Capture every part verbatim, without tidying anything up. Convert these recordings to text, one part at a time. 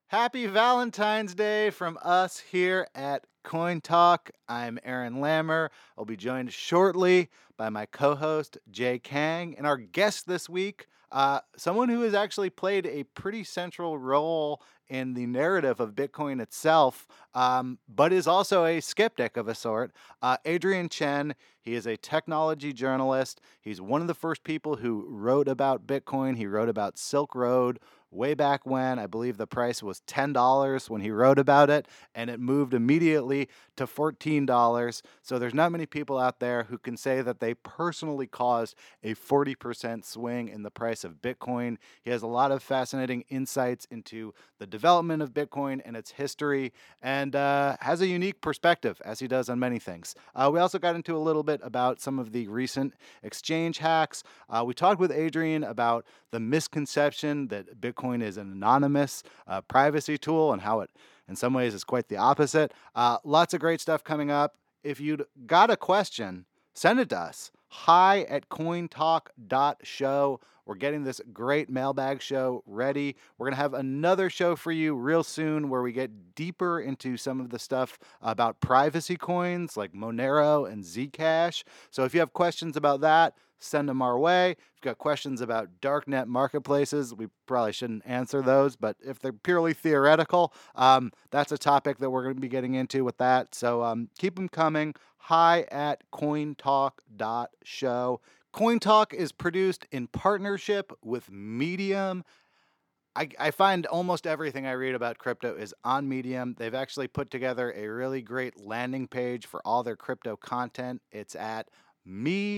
Happy Valentine's Day from us here at Coin Talk. I'm Aaron Lammer. I'll be joined shortly by my co-host Jay Kang, and our guest this week, uh, someone who has actually played a pretty central role in the narrative of Bitcoin itself, um, but is also a skeptic of a sort. Uh, Adrian Chen. He is a technology journalist. He's one of the first people who wrote about Bitcoin. He wrote about Silk Road way back when. I believe the price was ten dollars when he wrote about it, and it moved immediately to fourteen dollars. So there's not many people out there who can say that they personally caused a forty percent swing in the price of Bitcoin. He has a lot of fascinating insights into the development of Bitcoin and its history, and uh, has a unique perspective, as he does on many things. Uh, we also got into a little bit about some of the recent exchange hacks. Uh, we talked with Adrian about the misconception that Bitcoin is an anonymous uh, privacy tool and how it, in some ways, is quite the opposite. Uh, lots of great stuff coming up. If you've got a question, send it to us. Hi at cointalk dot show. We're getting this great mailbag show ready. We're going to have another show for you real soon where we get deeper into some of the stuff about privacy coins like Monero and Zcash. So if you have questions about that, send them our way. If you've got questions about darknet marketplaces, we probably shouldn't answer those, but if they're purely theoretical, um, that's a topic that we're going to be getting into with that. So um, keep them coming. Hi at cointalk dot show. CoinTalk is produced in partnership with Medium. I, I find almost everything I read about crypto is on Medium. They've actually put together a really great landing page for all their crypto content. It's at me.dm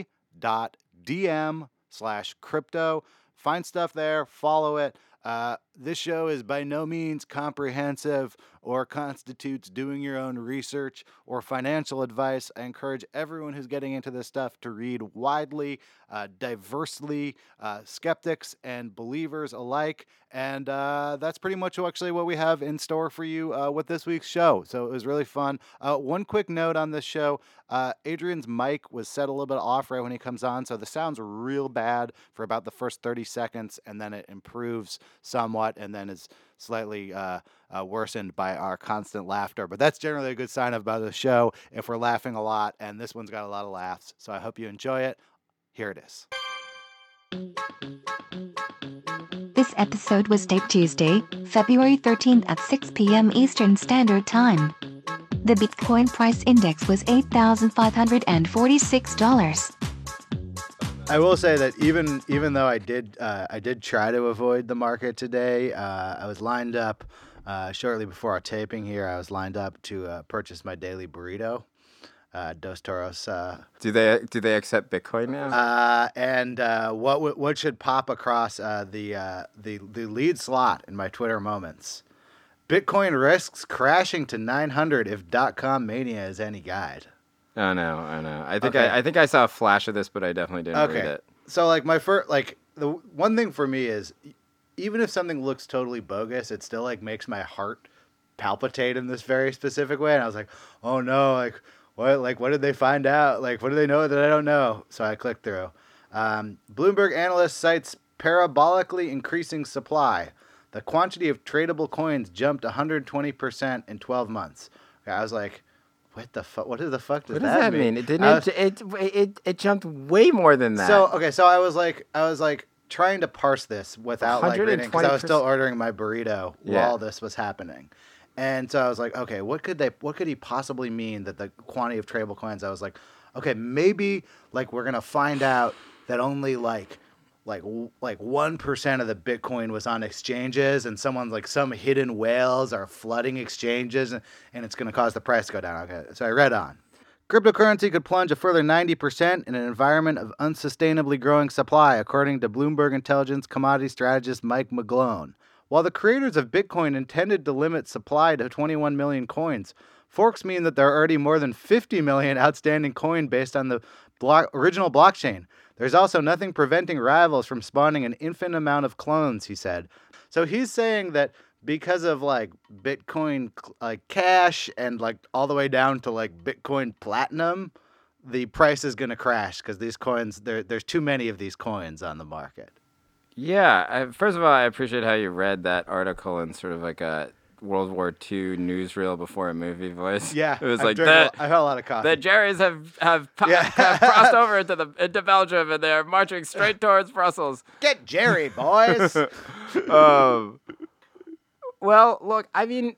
slash crypto. Find stuff there, follow it. Uh, this show is by no means comprehensive or constitutes doing your own research or financial advice. I encourage everyone who's getting into this stuff to read widely, uh, diversely, uh, skeptics and believers alike. And uh, that's pretty much actually what we have in store for you uh, with this week's show. So it was really fun. Uh, one quick note on this show. Uh, Adrian's mic was set a little bit off right when he comes on, so the sound's real bad for about the first thirty seconds, and then it improves somewhat, and then is slightly uh, uh, worsened by our constant laughter. But that's generally a good sign about the show if we're laughing a lot, and this one's got a lot of laughs. So I hope you enjoy it. Here it is. This episode was taped Tuesday, February thirteenth at six p.m. Eastern Standard Time. The Bitcoin price index was eight thousand five hundred forty-six dollars. I will say that even even though I did uh, I did try to avoid the market today, uh, I was lined up uh, shortly before our taping here. I was lined up to uh, purchase my daily burrito, uh, Dos Toros. Uh, do they do they accept Bitcoin now? Uh, and uh, what what should pop across uh, the uh, the the lead slot in my Twitter moments? Bitcoin risks crashing to nine hundred if dot-com mania is any guide. Oh no, I know. I think Okay. I, I think I saw a flash of this, but I definitely didn't Okay. read it. So like my first, like the one thing for me is, even if something looks totally bogus, it still like makes my heart palpitate in this very specific way. And I was like, oh no, like what, like what did they find out? Like what do they know that I don't know? So I clicked through. Um, Bloomberg analyst cites parabolically increasing supply. The quantity of tradable coins jumped one hundred twenty percent in twelve months. Okay, I was like, what the fuck? What the fuck does What that, does that mean? mean? It didn't. I was- It, it it it jumped way more than that. So okay, so I was like, I was like trying to parse this without like reading because I was still ordering my burrito Yeah. while this was happening, and so I was like, okay, what could they? What could he possibly mean that the quantity of tradable coins? I was like, okay, maybe like we're gonna find out that only like like like one percent of the Bitcoin was on exchanges, and someone's like some hidden whales are flooding exchanges, and, and it's gonna cause the price to go down. Okay, so I read on. Cryptocurrency could plunge a further ninety percent in an environment of unsustainably growing supply, according to Bloomberg Intelligence commodity strategist Mike McGlone. While the creators of Bitcoin intended to limit supply to twenty-one million coins, forks mean that there are already more than fifty million outstanding coin based on the block, original blockchain. There's also nothing preventing rivals from spawning an infinite amount of clones, he said. So he's saying that because of like Bitcoin like Cash and like all the way down to like Bitcoin Platinum, the price is going to crash because these coins, there, there's too many of these coins on the market. Yeah. I, first of all, I appreciate how you read that article in sort of like a World War Two newsreel before a movie voice. Yeah, it was I've like drank that. a- I've had a lot of coffee. The Jerrys have have, po- Yeah. have crossed over into the into Belgium and they're marching straight towards Brussels. Get Jerry, boys. um, well, look, I mean,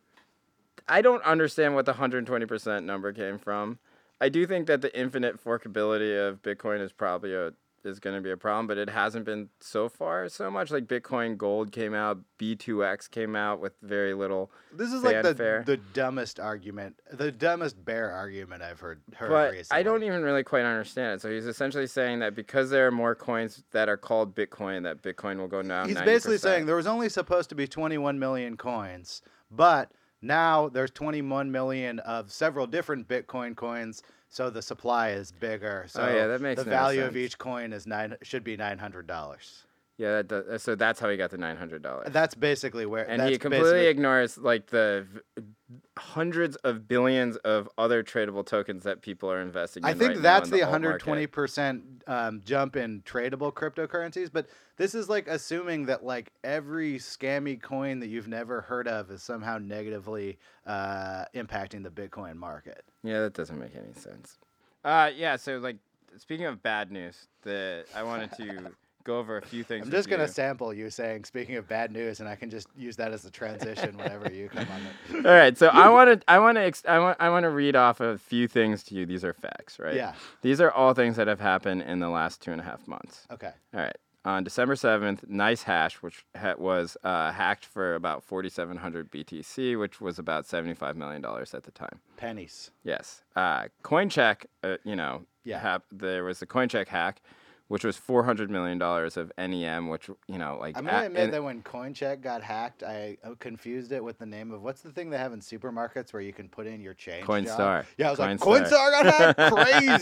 I don't understand what the one hundred twenty percent number came from. I do think that the infinite forkability of Bitcoin is probably a is going to be a problem, but it hasn't been so far so much. Like Bitcoin Gold came out, B two X came out with very little. This is like the fanfare. the dumbest argument, the dumbest bear argument I've heard heard But recently. I don't even really quite understand it. So he's essentially saying that because there are more coins that are called Bitcoin, that Bitcoin will go down. He's ninety percent. basically saying there was only supposed to be twenty-one million coins, but now there's twenty-one million of several different Bitcoin coins, so the supply is bigger. So Oh, yeah, that makes the no value of sense. each coin is nine should be nine hundred dollars. Yeah, that does, so that's how he got the nine hundred dollars. That's basically where. And that's he completely basically- ignores like the v- hundreds of billions of other tradable tokens that people are investing in. I think right now that's in the alt one hundred market. twenty percent um, jump in tradable cryptocurrencies. But this is like assuming that like every scammy coin that you've never heard of is somehow negatively uh, impacting the Bitcoin market. Yeah, that doesn't make any sense. Uh, yeah. So like, speaking of bad news, the I wanted to go over a few things. I'm with just going to you. sample you saying, speaking of bad news, and I can just use that as the transition whenever you come on it. All right, so I want to, I want to, ex- I want, I want to read off a few things to you. These are facts, right? Yeah. These are all things that have happened in the last two and a half months. Okay. All right. On December seventh, NiceHash, which ha- was uh, hacked for about forty-seven hundred B T C, which was about seventy-five million dollars at the time. Pennies. Yes. Uh, CoinCheck, uh, you know, Yeah. hap- there was the CoinCheck hack, which was four hundred million dollars of N E M, which, you know, like... I'm going to a- admit and- that when CoinCheck got hacked, I uh, confused it with the name of, what's the thing they have in supermarkets where you can put in your change jar? Coinstar. Yeah, I was like, Coinstar. Coinstar got hacked?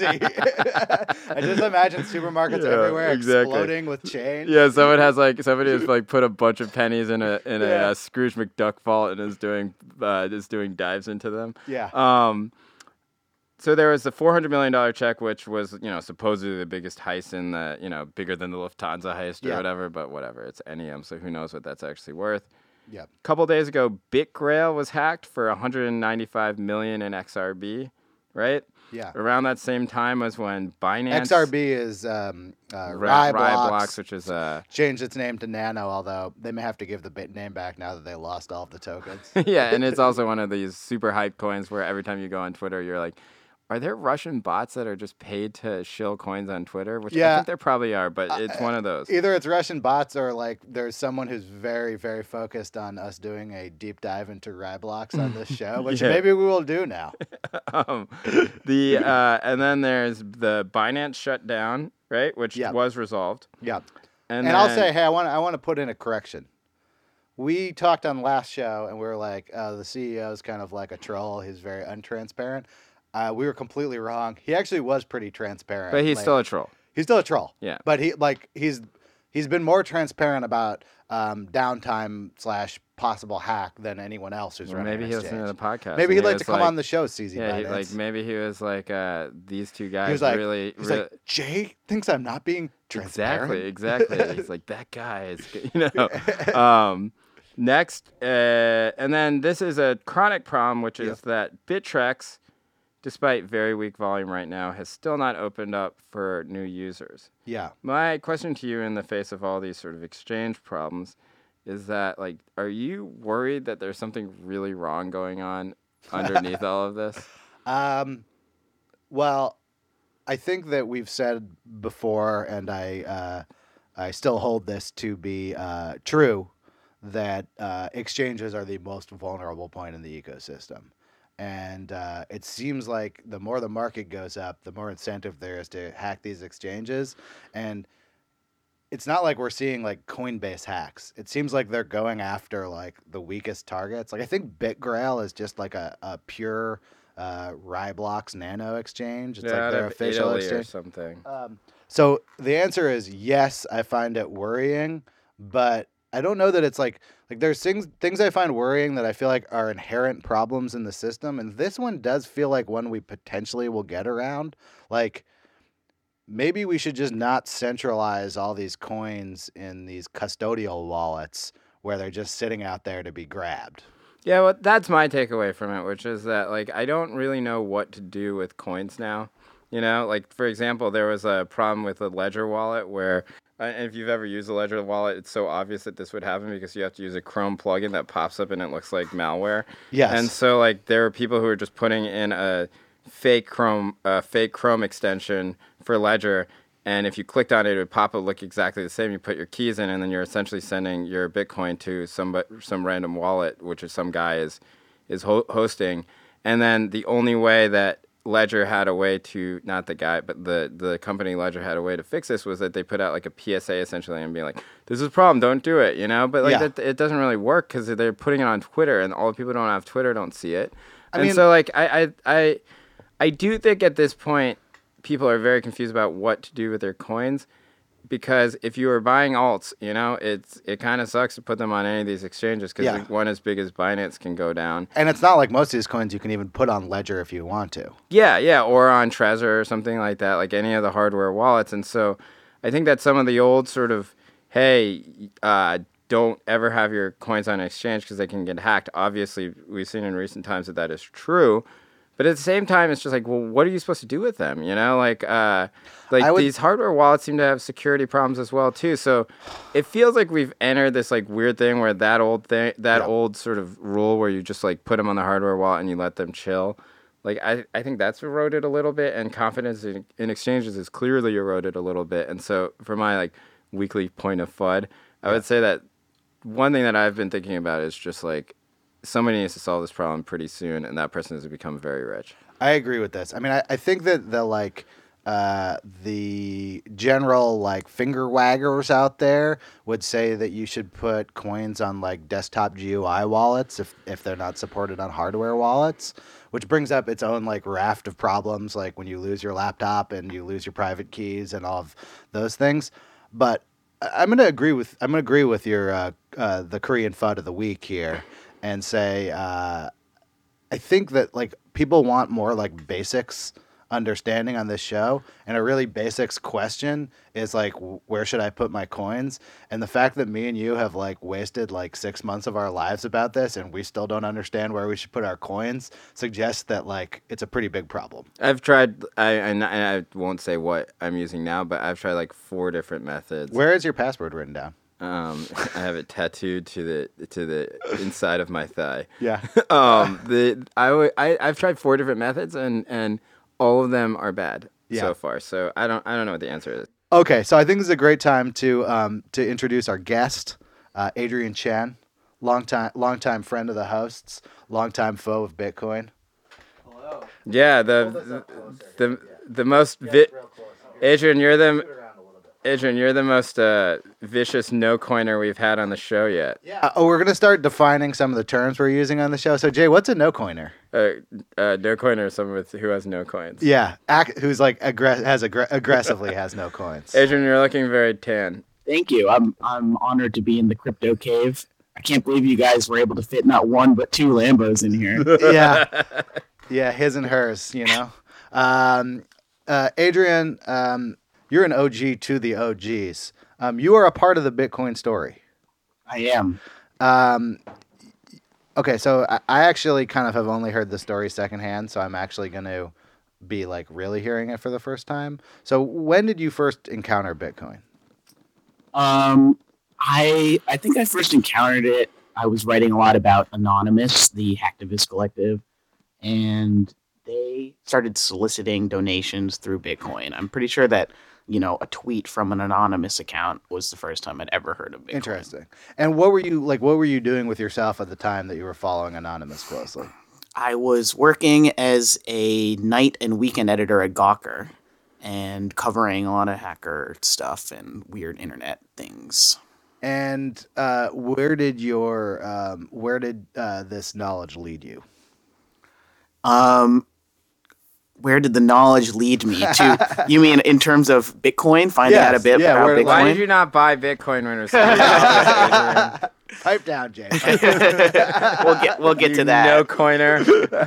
Crazy. I just imagine supermarkets Yeah, everywhere exactly. exploding with change. Yeah, someone has like somebody has like put a bunch of pennies in a in a Yeah. uh, Scrooge McDuck vault and is doing uh, is doing dives into them. Yeah. Um, so there was the four hundred million dollar check, which was you know supposedly the biggest heist in the you know bigger than the Lufthansa heist or Yeah. whatever, but whatever. It's N E M, so who knows what that's actually worth. Yep. A couple days ago, BitGrail was hacked for one hundred ninety-five million in X R B, right? Yeah. Around that same time was when Binance X R B is um, uh, Ra- Ryblox, Ryblox, which is uh changed its name to Nano, although they may have to give the bit name back now that they lost all of the tokens. yeah, and it's also one of these super hype coins where every time you go on Twitter, you're like, are there Russian bots that are just paid to shill coins on Twitter? Which I Yeah. think there probably are, but it's one of those. Either it's Russian bots or like there's someone who's very, very focused on us doing a deep dive into Ryblox on this show, which Yeah. maybe we will do now. um, the uh, and then there's the Binance shutdown, right, which Yeah. was resolved. Yeah. And, And, I'll then- say, hey, I want I want to put in a correction. We talked on last show and we were like, uh, the C E O is kind of like a troll. He's very untransparent. Uh, we were completely wrong. He actually was pretty transparent. but he's like- still a troll. He's still a troll. Yeah. But he like he's he's been more transparent about um, downtime slash possible hack than anyone else who's Well, running maybe an he listened to the exchange. podcast. Maybe and he'd he like was to come on the show, C Z Yeah, he, Binance. like maybe he was like, uh, these two guys he was like, really, he's really like, Jay thinks I'm not being transparent. Exactly, exactly. He's like, that guy is, good," you know. um, next, uh, and then this is a chronic problem, which is Yep. that Bittrex, despite very weak volume right now, has still not opened up for new users. Yeah. My question to you in the face of all these sort of exchange problems is that, like, are you worried that there's something really wrong going on underneath all of this? Um, well, I think that we've said before, and I uh, I still hold this to be uh, true, that uh, exchanges are the most vulnerable point in the ecosystem. And uh, it seems like the more the market goes up, the more incentive there is to hack these exchanges. And it's not like we're seeing like Coinbase hacks. It seems like they're going after like the weakest targets. Like I think BitGrail is just like a, a pure uh, Ryblox Nano exchange. It's Yeah, like out their of official Italy or exchange. something. Um, so the answer is yes. I find it worrying, but I don't know that it's like like there's things things I find worrying that I feel like are inherent problems in the system, and this one does feel like one we potentially will get around. Like maybe we should just not centralize all these coins in these custodial wallets where they're just sitting out there to be grabbed. Yeah, well, that's my takeaway from it, which is that like I don't really know what to do with coins now. You know, like for example, there was a problem with the Ledger wallet where, uh, and if you've ever used a Ledger wallet, it's so obvious that this would happen because you have to use a Chrome plugin that pops up and it looks like malware. Yes. And so like there are people who are just putting in a fake Chrome, uh, fake Chrome extension for Ledger. And if you clicked on it, it would pop up look exactly the same. You put your keys in, and then you're essentially sending your Bitcoin to some some random wallet, which is some guy is is ho- hosting. And then the only way that Ledger had a way to, not the guy, but the, the company Ledger had a way to fix this was that they put out like a P S A essentially and be like, this is a problem, don't do it, you know? But like Yeah. that, it doesn't really work because they're putting it on Twitter, and all the people who don't have Twitter don't see it. I and mean- so like I, I I I do think at this point, people are very confused about what to do with their coins, because if you are buying alts, you know, it's it kind of sucks to put them on any of these exchanges because Yeah. one as big as Binance can go down. And it's not like most of these coins you can even put on Ledger if you want to. Yeah, yeah, or on Trezor or something like that, like any of the hardware wallets. And so I think that some of the old sort of, hey, uh, don't ever have your coins on an exchange because they can get hacked. Obviously, we've seen in recent times that that is true. But at the same time, it's just like, well, what are you supposed to do with them? You know, like, uh, like I would- these hardware wallets seem to have security problems as well too. So it feels like we've entered this like weird thing where that old thing, that Yeah. old sort of rule where you just like put them on the hardware wallet and you let them chill. Like I, I think that's eroded a little bit, and confidence in, in exchanges is clearly eroded a little bit. And so for my like weekly point of F U D, I would say that one thing that I've been thinking about is just like, somebody needs to solve this problem pretty soon, and that person has to become very rich. I agree with this. I mean, I, I think that the like uh, the general like finger waggers out there would say that you should put coins on like desktop G U I wallets if if they're not supported on hardware wallets, which brings up its own like raft of problems, like when you lose your laptop and you lose your private keys and all of those things. But I- I'm going to agree with I'm going to agree with your uh, uh, the Korean F U D of the week here, and say. Uh, I think that like people want more like basics understanding on this show, and a really basics question is like, w- where should I put my coins? And the fact that me and you have like wasted like six months of our lives about this, and we still don't understand where we should put our coins, suggests that like it's a pretty big problem. I've tried, I, and I won't say what I'm using now, but I've tried like four different methods. Where is your password written down? Um, I have it tattooed to the to the inside of my thigh. Yeah. um, the I, w- I I've tried four different methods, and and all of them are bad Yeah. so far. So I don't I don't know what the answer is. Okay, so I think this is a great time to um, to introduce our guest, uh, Adrian Chan, longtime longtime friend of the hosts, longtime foe of Bitcoin. Yeah, the the the, the most vi- Adrian, you're the Adrian, you're the most uh, vicious no coiner we've had on the show yet. Yeah. Oh, we're gonna start defining some of the terms we're using on the show. So, Jay, what's a no coiner? Uh, uh, no coiner is someone with who has no coins. Yeah, act, who's like aggra- has aggr- aggressively has no coins. Adrian, you're looking very tan. Thank you. I'm I'm honored to be in the crypto cave. I can't believe you guys were able to fit not one but two Lambos in here. Yeah, yeah, his and hers. You know, um, uh, Adrian, um, you're an O G to the O Gs. Um, you are a part of the Bitcoin story. I am. Um, okay, so I, I actually kind of have only heard the story secondhand, so I'm actually going to be like really hearing it for the first time. So, when did you first encounter Bitcoin? Um, I I think I first encountered it. I was writing a lot about Anonymous, the hacktivist collective, and they started soliciting donations through Bitcoin. I'm pretty sure that, you know, a tweet from an anonymous account was the first time I'd ever heard of Bitcoin. Interesting. And what were you like? What were you doing with yourself at the time that you were following Anonymous closely? I was working as a night and weekend editor at Gawker and covering a lot of hacker stuff and weird internet things. And uh, where did your um, where did uh, this knowledge lead you? Um, where did the knowledge lead me to? You mean in terms of Bitcoin, finding Yes, out a bit yeah, about where- Bitcoin? Why did you not buy Bitcoin when it was three dollars, Adrian? Pipe down, Jay. we'll get we'll get You to that. No coiner.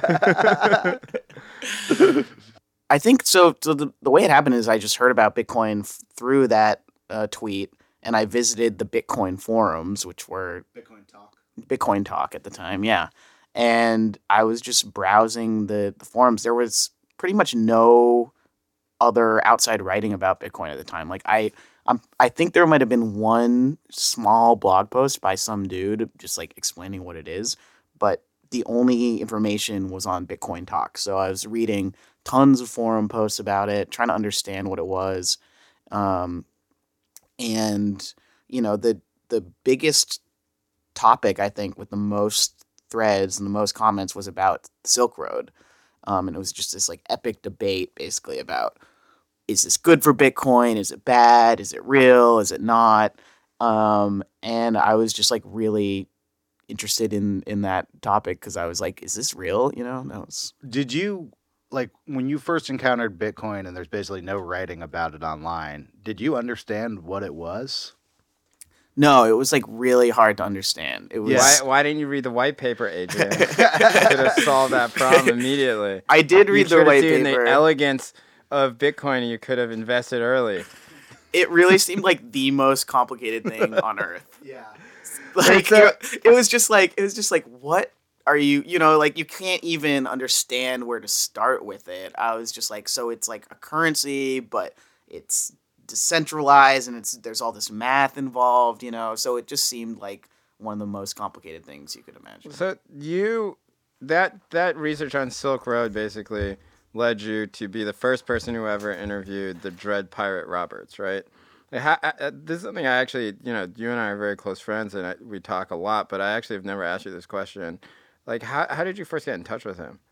I think so. So the, the way it happened is I just heard about Bitcoin f- through that uh, tweet, and I visited the Bitcoin forums, which were Bitcoin talk. Bitcoin Talk at the time, yeah. And I was just browsing the, the forums. There was pretty much no other outside writing about Bitcoin at the time. Like I, I'm, I think there might have been one small blog post by some dude just like explaining what it is, but the only information was on Bitcoin Talk. So I was reading tons of forum posts about it, trying to understand what it was, um, and you know the the biggest topic I think with the most threads and the most comments was about Silk Road, um, and it was just this like epic debate basically about. Is this good for Bitcoin? Is it bad? Is it real? Is it not? Um, and I was just like really interested in in that topic because I was like, is this real? You know, that was. Did you, like, when you first encountered Bitcoin and there's basically no writing about it online, did you understand what it was? No, it was like really hard to understand. It was. Why, why didn't you read the white paper, Adrian? You could have solved that problem immediately. I did read you the white seen paper. The elegance of Bitcoin, and you could have invested early. It really seemed like the most complicated thing on earth. Yeah. Like So- it, it was just like it was just like what are you you know like you can't even understand where to start with it. I was just like so it's like a currency, but it's decentralized and it's there's all this math involved, you know. So it just seemed like one of the most complicated things you could imagine. So you that that research on Silk Road basically led you to be the first person who ever interviewed the Dread Pirate Roberts, right? Like, how, I, this is something I actually, you know, you and I are very close friends, and I, we talk a lot. But I actually have never asked you this question. Like, how how did you first get in touch with him?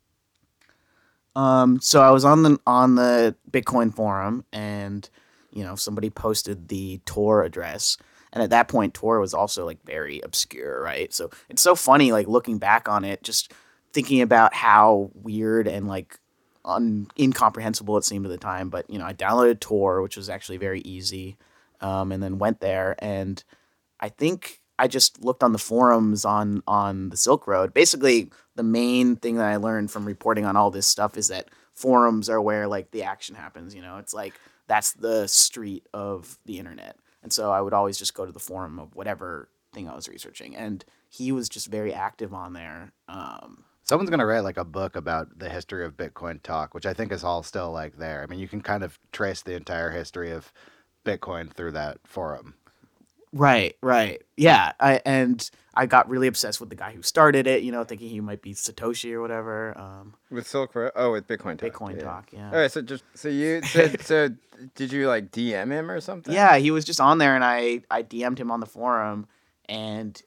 Um, so I was on the on the Bitcoin forum, and you know somebody posted the Tor address, and at that point Tor was also like very obscure, right? So it's so funny, like looking back on it, just thinking about how weird and like un- incomprehensible it seemed at the time. But you know, I downloaded Tor, which was actually very easy, um, and then went there, and I think I just looked on the forums on on the Silk Road. Basically, the main thing that I learned from reporting on all this stuff is that forums are where like the action happens. You know, it's like that's the street of the internet, and so I would always just go to the forum of whatever thing I was researching, and he was just very active on there. Um, Someone's going to write like a book about the history of Bitcoin Talk, which I think is all still like there. I mean, you can kind of trace the entire history of Bitcoin through that forum. Right, right. Yeah, I and I got really obsessed with the guy who started it, you know, thinking he might be Satoshi or whatever. Um, With Silk Road? Oh, with Bitcoin Talk. Bitcoin yeah. Talk, yeah. All right, so just so you so, so did you like D M him or something? Yeah, he was just on there, and I I D M'd him on the forum, and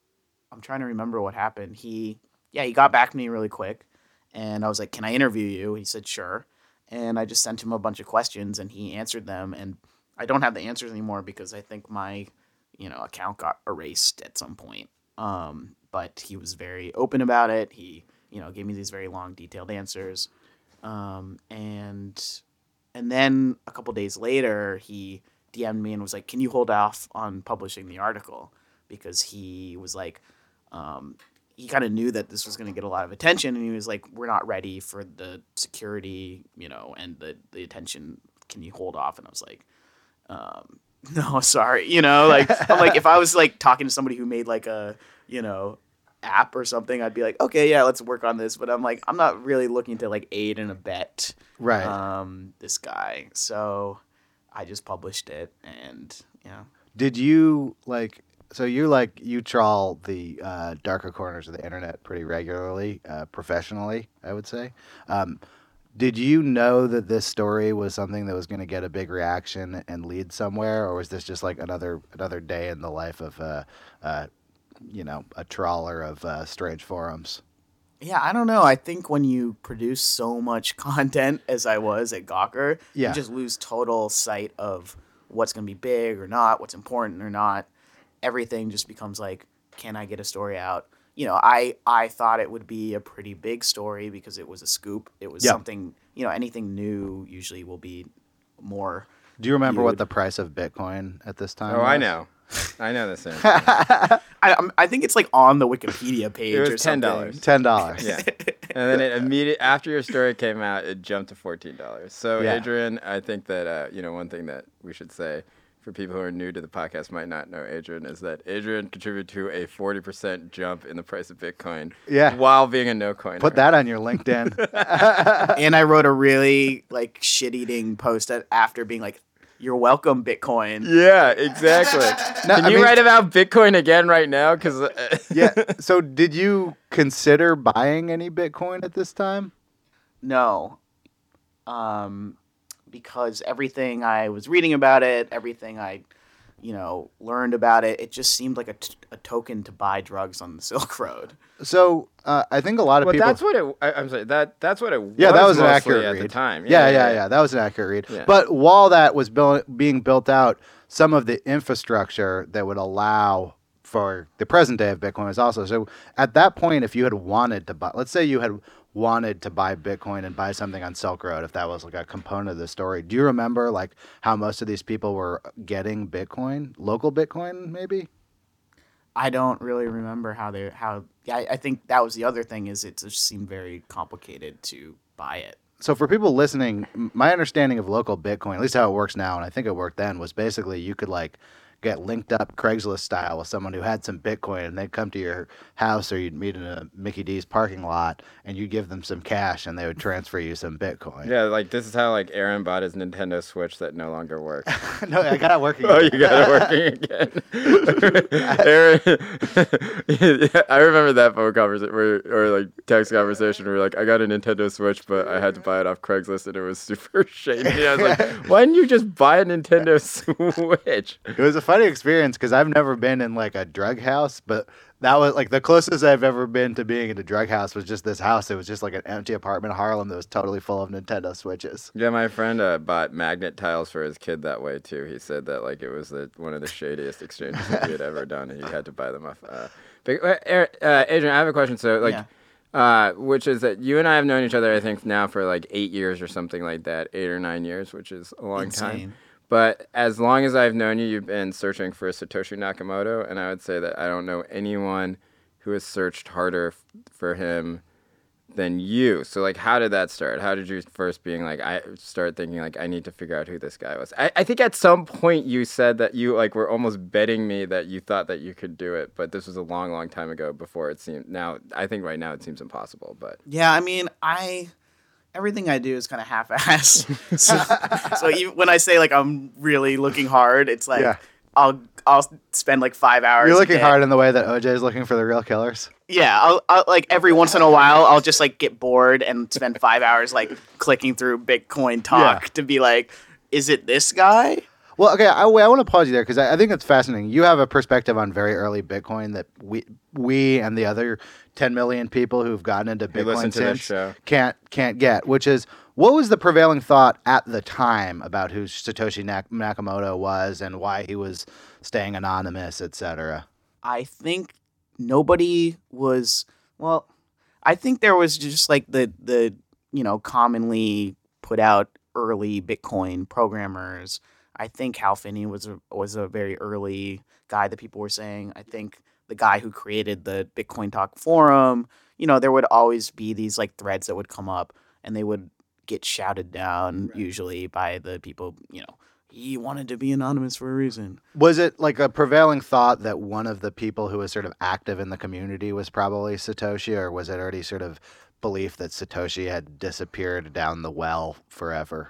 I'm trying to remember what happened. He yeah, he got back to me really quick, and I was like, "Can I interview you?" He said, "Sure," and I just sent him a bunch of questions, and he answered them, and I don't have the answers anymore because I think my you know account got erased at some point. Um, but he was very open about it. He you know gave me these very long, detailed answers, um, and and then a couple days later, he D M'd me and was like, "Can you hold off on publishing the article?" Because he was like, um, he kind of knew that this was going to get a lot of attention, and he was like, "We're not ready for the security, you know, and the the attention. Can you hold off?" And I was like, um, "No, sorry." You know, like I'm like, if I was like talking to somebody who made like a, you know, app or something, I'd be like, "Okay, yeah, let's work on this." But I'm like, I'm not really looking to like aid and abet, Right. um, this guy. So I just published it, and yeah. Did you like? So you like you trawl the uh, darker corners of the internet pretty regularly, uh, professionally, I would say. Um, did you know that this story was something that was going to get a big reaction and lead somewhere, or was this just like another another day in the life of, uh, uh, you know, a trawler of uh, strange forums? Yeah, I don't know. I think when you produce so much content as I was at Gawker, Yeah. you just lose total sight of what's going to be big or not, what's important or not. Everything just becomes like, can I get a story out? You know, I, I thought it would be a pretty big story because it was a scoop. It was Yeah. something, you know, anything new usually will be more. Do you remember what viewed. the price of Bitcoin at this time? Oh, I was? know. I know this. Answer. I, I'm- I think it's like on the Wikipedia page It was or something. ten dollars. Ten dollars. Yeah. And then it immediate after your story came out, it jumped to fourteen dollars. So Yeah. Adrian, I think that uh, you know one thing that we should say for people who are new to the podcast might not know Adrian, is that Adrian contributed to a forty percent jump in the price of Bitcoin Yeah. while being a no-coiner. Put that on your LinkedIn. And I wrote a really like shit-eating post at, after being like, "You're welcome, Bitcoin." Yeah, exactly. No, Can I you mean- write about Bitcoin again right now? Because uh, Yeah. So did you consider buying any Bitcoin at this time? No, um, because everything I was reading about it, everything I, you know, learned about it, it just seemed like a, t- a token to buy drugs on the Silk Road. So uh, I think a lot of well, people. that's what it. I, I'm sorry. That that's what it was. Yeah, that was an mostly accurate at read the time. Yeah, yeah, yeah, That was an accurate read. Yeah. But while that was built, being built out, some of the infrastructure that would allow for the present day of Bitcoin is also. So at that point, if you had wanted to buy, let's say you had wanted to buy Bitcoin and buy something on Silk Road, if that was like a component of the story, do you remember like how most of these people were getting Bitcoin, local Bitcoin, maybe? I don't really remember how they how. Yeah, I, I think that was the other thing is it just seemed very complicated to buy it. So for people listening, m- my understanding of local Bitcoin, at least how it works now, and I think it worked then, was basically you could like get linked up Craigslist style with someone who had some Bitcoin, and they'd come to your house or you'd meet in a Mickey D's parking lot, and you give them some cash, and they would transfer you some Bitcoin. Yeah, like this is how like Aaron bought his Nintendo Switch that no longer works. No, I got it working. Oh, you got it working again. Aaron, I remember that phone conversation where, or like text conversation where like I got a Nintendo Switch, but I had to buy it off Craigslist and it was super shady. And I was like, why didn't you just buy a Nintendo Switch? It was a funny experience because I've never been in like a drug house, but that was like the closest I've ever been to being in a drug house was just this house. It was just like an empty apartment in Harlem that was totally full of Nintendo Switches. Yeah, my friend uh, bought magnet tiles for his kid that way too. He said that like it was the, one of the shadiest exchanges that he had ever done, and he had to buy them off. Uh, but, uh, Aaron- uh, Adrian, I have a question. So like, Yeah. uh, which is that you and I have known each other, I think now for like eight years or something like that, eight or nine years, which is a long time. Insane. But as long as I've known you, you've been searching for Satoshi Nakamoto, and I would say that I don't know anyone who has searched harder f- for him than you. So, like, how did that start? How did you first being like, I start thinking, like, I need to figure out who this guy was? I, I think at some point you said that you, like, were almost betting me that you thought that you could do it, but this was a long, long time ago before it seemed, now, I think right now it seems impossible, but. Yeah, I mean, I everything I do is kind of half-ass. so so even when I say like I'm really looking hard, it's like Yeah. I'll I'll spend like five hours. You're a looking day. hard in the way that O J is looking for the real killers. Yeah, I'll, I'll like every once in a while I'll just like get bored and spend five hours like clicking through Bitcoin talk Yeah. to be like, is it this guy? Well, okay, I, I want to pause you there because I, I think it's fascinating. You have a perspective on very early Bitcoin that we we and the other ten million people who've gotten into Who listen Bitcoin to this since show. can't can't get. Which is, what was the prevailing thought at the time about who Satoshi Nak- Nakamoto was and why he was staying anonymous, et cetera? I think nobody was well. I think there was just like the the you know commonly put out early Bitcoin programmers. I think Hal Finney was a, was a very early guy that people were saying. I think the guy who created the Bitcoin Talk forum. You know, there would always be these like threads that would come up, and they would get shouted down usually by the people. You know, he wanted to be anonymous for a reason. Was it like a prevailing thought that one of the people who was sort of active in the community was probably Satoshi, or was it already sort of belief that Satoshi had disappeared down the well forever?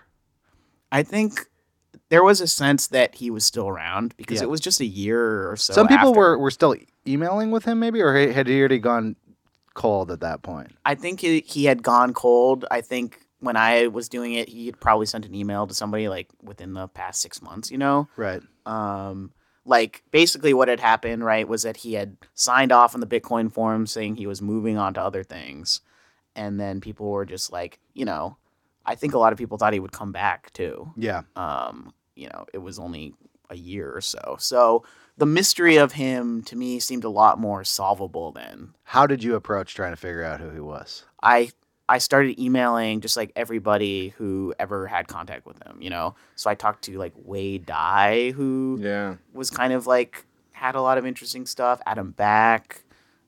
I think there was a sense that he was still around because Yeah. it was just a year or so. Some people after. were, were still emailing with him, maybe, or had he already gone cold at that point? I think he, he had gone cold. I think when I was doing it, he had probably sent an email to somebody like within the past six months, you know? Right. Um, like basically what had happened, right, was that he had signed off on the Bitcoin forum saying he was moving on to other things. And then people were just like, you know, I think a lot of people thought he would come back too. Yeah. Um, you know, it was only a year or so. So the mystery of him to me seemed a lot more solvable then. How did you approach trying to figure out who he was? I I started emailing just like everybody who ever had contact with him, you know. So I talked to like Wade Dye, who Yeah. was kind of like had a lot of interesting stuff. Adam Back,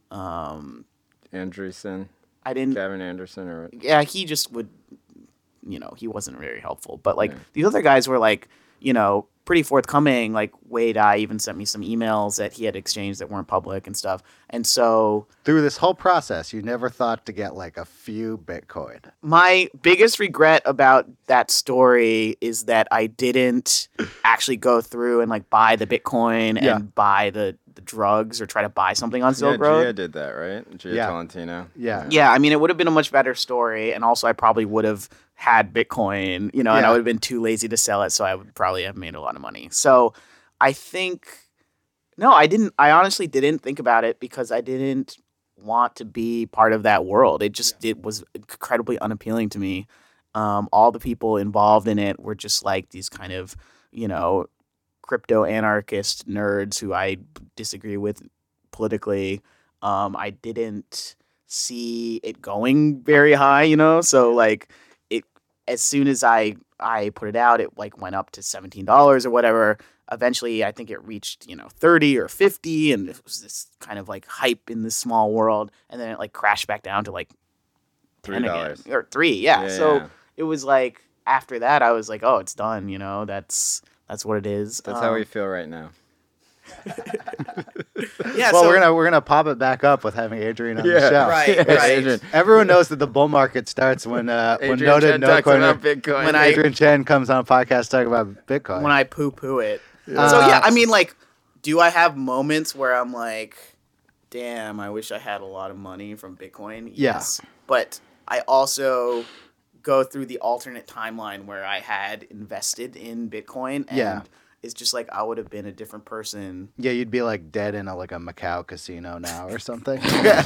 um, Anderson, I didn't. Gavin Anderson, or Yeah, he just would, you know, he wasn't very helpful. But like Yeah. the other guys were like, you know, pretty forthcoming. Like Wade I even sent me some emails that he had exchanged that weren't public and stuff. And so Through this whole process, you never thought to get like a few Bitcoin. my biggest regret about that story is that I didn't actually go through and like buy the Bitcoin Yeah. and buy the, the drugs or try to buy something on Silk yeah, Road. Gia did that, right? Gia Yeah. Tolentino. Yeah. Yeah, I mean, it would have been a much better story, and also I probably would have had Bitcoin, you know, and Yeah. I would have been too lazy to sell it, so I would probably have made a lot of money. So I think, no, I didn't, I honestly didn't think about it because I didn't want to be part of that world. It just, it was incredibly unappealing to me. Um, all the people involved in it were just like these kind of, you know, crypto anarchist nerds who I disagree with politically. Um, I didn't see it going very high, you know, so like it, as soon as I, I put it out, it like went up to seventeen dollars or whatever. Eventually I think it reached, you know, thirty or fifty, and it was this kind of like hype in this small world. And then it like crashed back down to like Three ten again, dollars. or three. Yeah. Yeah, so yeah. it was like, after that, I was like, oh, it's done. You know, that's, that's what it is. That's Um, how we feel right now. Yeah. Well, so, we're gonna we're gonna pop it back up with having Adrian on the Yeah. show. Right, Yeah, right. Adrian. Everyone knows that the bull market starts when uh, when Adrian noted Chen no talks coiner about Bitcoin. When I- Adrian Chen comes on a podcast talking about Bitcoin. when I poo poo it. Uh, so yeah, I mean, like, do I have moments where I'm like, damn, I wish I had a lot of money from Bitcoin? Yeah. Yes. But I also go through the alternate timeline where I had invested in Bitcoin, and Yeah. it's just like I would have been a different person. yeah, you'd be like dead in a like a Macau casino now or something.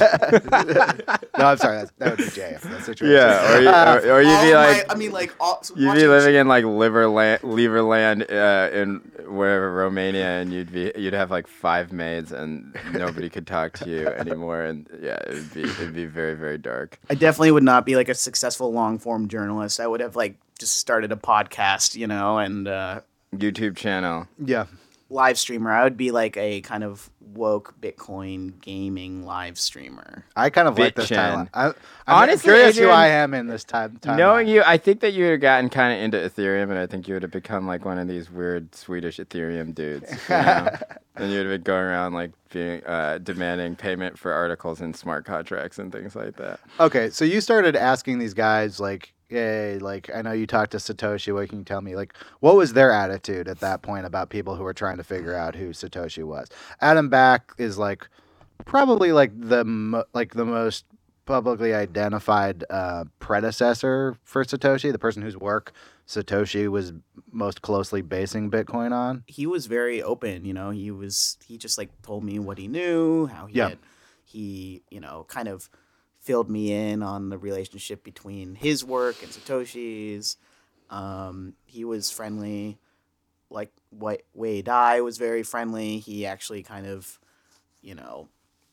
No, I'm sorry, that's, that would be Jay. If that's situation. Yeah, or, you, or, or you'd All be my- like, I mean, like, all, so you'd be watching- living in like Liverland, Liverland uh, in wherever Romania, and you'd be you'd have like five maids, and nobody could talk to you anymore, and yeah, it'd be it'd be very very dark. I definitely would not be like a successful long form journalist. I would have like just started a podcast, you know, and uh, YouTube channel. Yeah. live streamer. I would be like a kind of woke Bitcoin gaming live streamer. I kind of like this BitChen. timeline. I, I'm Honestly, curious who Adrian, I am in this time. timeline. Knowing you, I think that you would have gotten kind of into Ethereum, and I think you would have become like one of these weird Swedish Ethereum dudes. You know? And you'd have been going around like being uh, demanding payment for articles in smart contracts and things like that. Okay, so you started asking these guys like, hey, like I know you talked to Satoshi. What can you tell me? Like, what was their attitude at that point about people who were trying to figure out who Satoshi was? Adam Back is like probably like the mo- like the most publicly identified uh, predecessor for Satoshi, the person whose work Satoshi was most closely basing Bitcoin on. He was very open, you know. He was he just like told me what he knew, how he Yeah. had, he you know kind of filled me in on the relationship between his work and Satoshi's. Um, he was friendly, like Wa- Wei Dai was very friendly. He actually kind of, you know,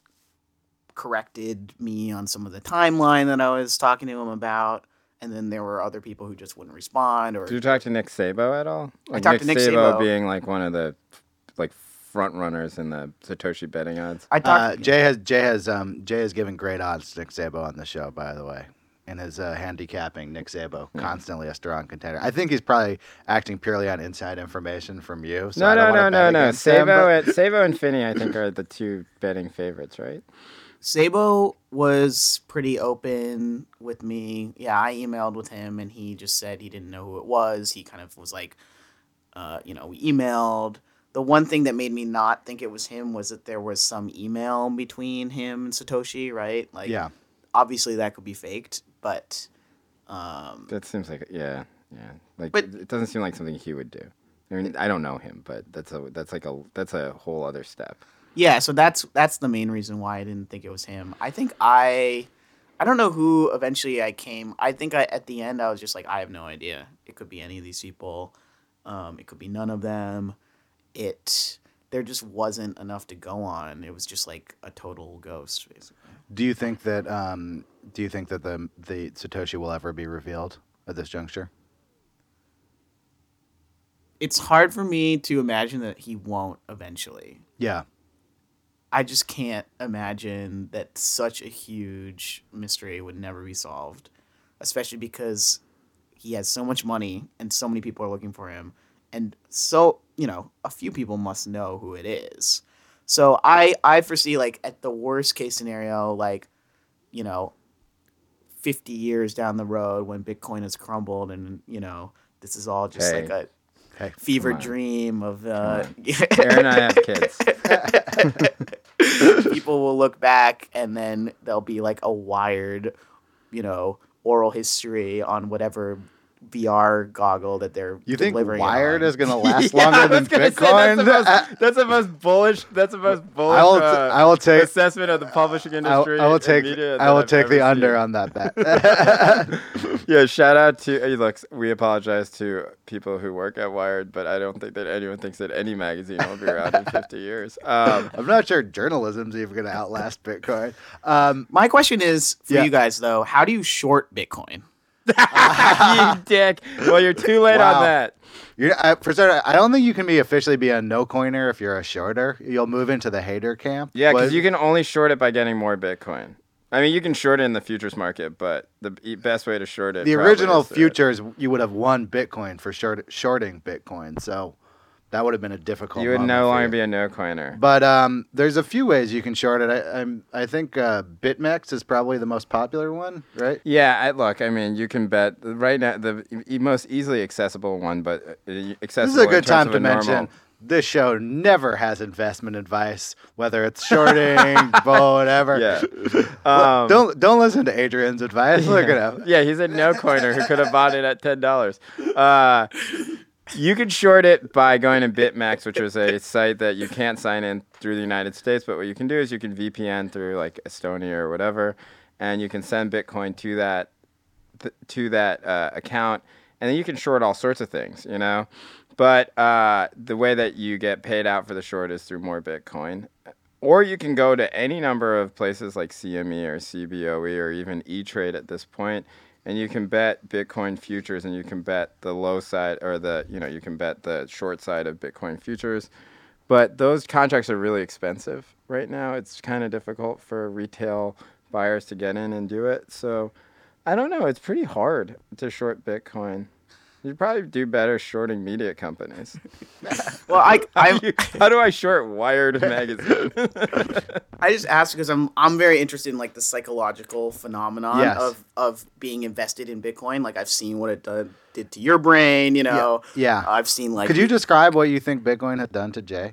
corrected me on some of the timeline that I was talking to him about. And then there were other people who just wouldn't respond. Or Did you talk to Nick Szabo at all? Like talked to Nick Szabo. being like one of the like front runners in the Satoshi betting odds. I Uh, talked. Jay has Jay has um Jay has given great odds to Nick Szabo on the show, by the way, and is uh, handicapping Nick Szabo constantly a strong contender. I think he's probably acting purely on inside information from you. So No, I don't no, no, wanna no, bet no. against him, Szabo, but- and, Szabo and Finney, I think, are the two betting favorites, right? Sabo was pretty open with me. Yeah, I emailed with him, and he just said he didn't know who it was. He kind of was like, uh, you know, we emailed. The one thing that made me not think it was him was that there was some email between him and Satoshi, right? Like, yeah. obviously that could be faked, but um, That seems like yeah, yeah. Like, But- it doesn't seem like something he would do. I mean, I don't know him, but that's a that's like a that's a whole other step. yeah, so that's that's the main reason why I didn't think it was him. I think I I don't know who eventually I came. I think I at the end I was just like I have no idea. It could be any of these people. Um, it could be none of them. It there just wasn't enough to go on. It was just like a total ghost, basically. Do you think that um do you think that the the Satoshi will ever be revealed at this juncture? It's hard for me to imagine that he won't eventually. Yeah. I just can't imagine that such a huge mystery would never be solved, especially because he has so much money and so many people are looking for him. and so you know a few people must know who it is. So I I foresee like at the worst case scenario, like you know, fifty years down the road when Bitcoin has crumbled, and you know this is all just Hey. like a Hey, fever come on. dream of uh, Aaron and I have kids. people will look back and then there'll be like a wired, you know, oral history on whatever V R goggle that they're You think delivering it Wired on. is going to last Yeah, longer I than was gonna say, Bitcoin? that's, the most, that's the most bullish. That's the most bullish. I will. T- uh, I will take. assessment of the publishing I will, industry. I will and take. media I that will I've take the ever under seen. on that bet. Yeah, shout out to hey, look. We apologize to people who work at Wired, but I don't think that anyone thinks that any magazine will be around in fifty years. Um, I'm not sure journalism's even going to outlast Bitcoin. Um, My question is for Yeah. you guys though: how do you short Bitcoin? you dick. Well, you're too late Wow. on that. You're, I, for starter, I don't think you can be officially be a no coiner if you're a shorter. You'll move into the hater camp. Yeah, because But- you can only short it by getting more Bitcoin. I mean, you can short it in the futures market, but the e- best way to short it. the probably original is to- futures, you would have won Bitcoin for short, shorting Bitcoin. So that would have been a difficult. You would moment no for longer you. be a no coiner. But um, there's a few ways you can short it. I, I'm, I think uh, BitMEX is probably the most popular one, right? Yeah, I, look, I mean, you can bet right now the e- most easily accessible one, but uh, accessible. This is a in good terms time of to a normal- mention this show never has investment advice, whether it's shorting, whatever. Yeah. Look, Um, don't don't listen to Adrian's advice. Look at him. Yeah, he's a no coiner who could have bought it at ten dollars. Uh, you can short it by going to BitMEX, which is a site that you can't sign in through the United States, but what you can do is you can V P N through like Estonia or whatever, and you can send Bitcoin to that th- to that uh, account, and then you can short all sorts of things, you know. But uh, the way that you get paid out for the short is through more Bitcoin. Or you can go to any number of places like C M E or C B O E or even E-Trade at this point, and you can bet Bitcoin futures, and you can bet the low side or the, you know, you can bet the short side of Bitcoin futures. But those contracts are really expensive right now. It's kind of difficult for retail buyers to get in and do it. So I don't know. It's pretty hard to short Bitcoin. You'd probably do better shorting media companies. Well, I How I do, you- how do I short Wired magazine? I just asked because I'm I'm very interested in like the psychological phenomenon Yes. of of being invested in Bitcoin. Like I've seen what it did, did to your brain. You know. Yeah. I've seen like. Could you describe what you think Bitcoin had done to Jay?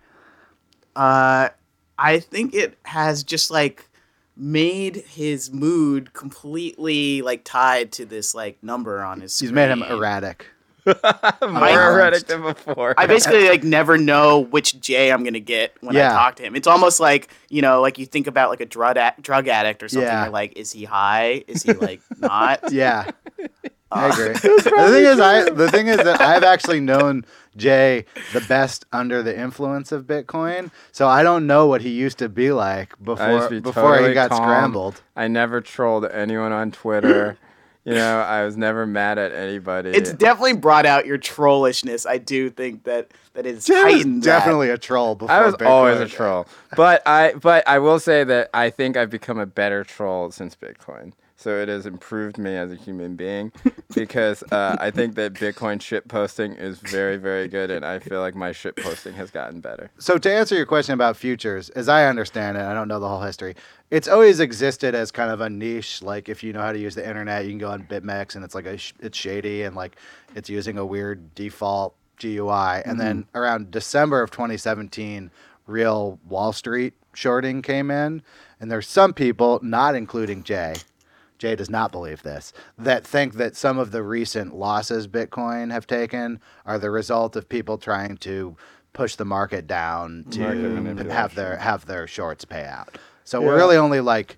Uh, I think it has just like made his mood completely like tied to this like number on his screen. He's made him erratic. More I- erratic than before. I basically like never know which J I'm gonna get when Yeah. I talk to him. It's almost like, you know, like you think about like a drug a- drug addict or something. Yeah. You're like, is he high? Is he like not? Yeah, I Uh, agree. The thing is, I the thing is that I've actually known Jay the best under the influence of Bitcoin, so I don't know what he used to be like I used before to be before he totally got calm. scrambled. I never trolled anyone on Twitter. You know, I was never mad at anybody. It's definitely brought out your trollishness. I do think that that it's Jay was heightened that. definitely a troll before. I was Bitcoin. always a troll, but I but I will say that I think I've become a better troll since Bitcoin. So it has improved me as a human being because uh, I think that Bitcoin shit posting is very very good, and I feel like my shit posting has gotten better. So to answer your question about futures, as I understand it, I don't know the whole history. It's always existed as kind of a niche. Like if you know how to use the internet, you can go on BitMEX, and it's like a sh- it's shady and like it's using a weird default G U I. And then around December of twenty seventeen, real Wall Street shorting came in, and there's some people, not including Jay. Jay does not believe this, that think that some of the recent losses Bitcoin have taken are the result of people trying to push the market down to Market have manipulation. their have their shorts pay out. So we're really only like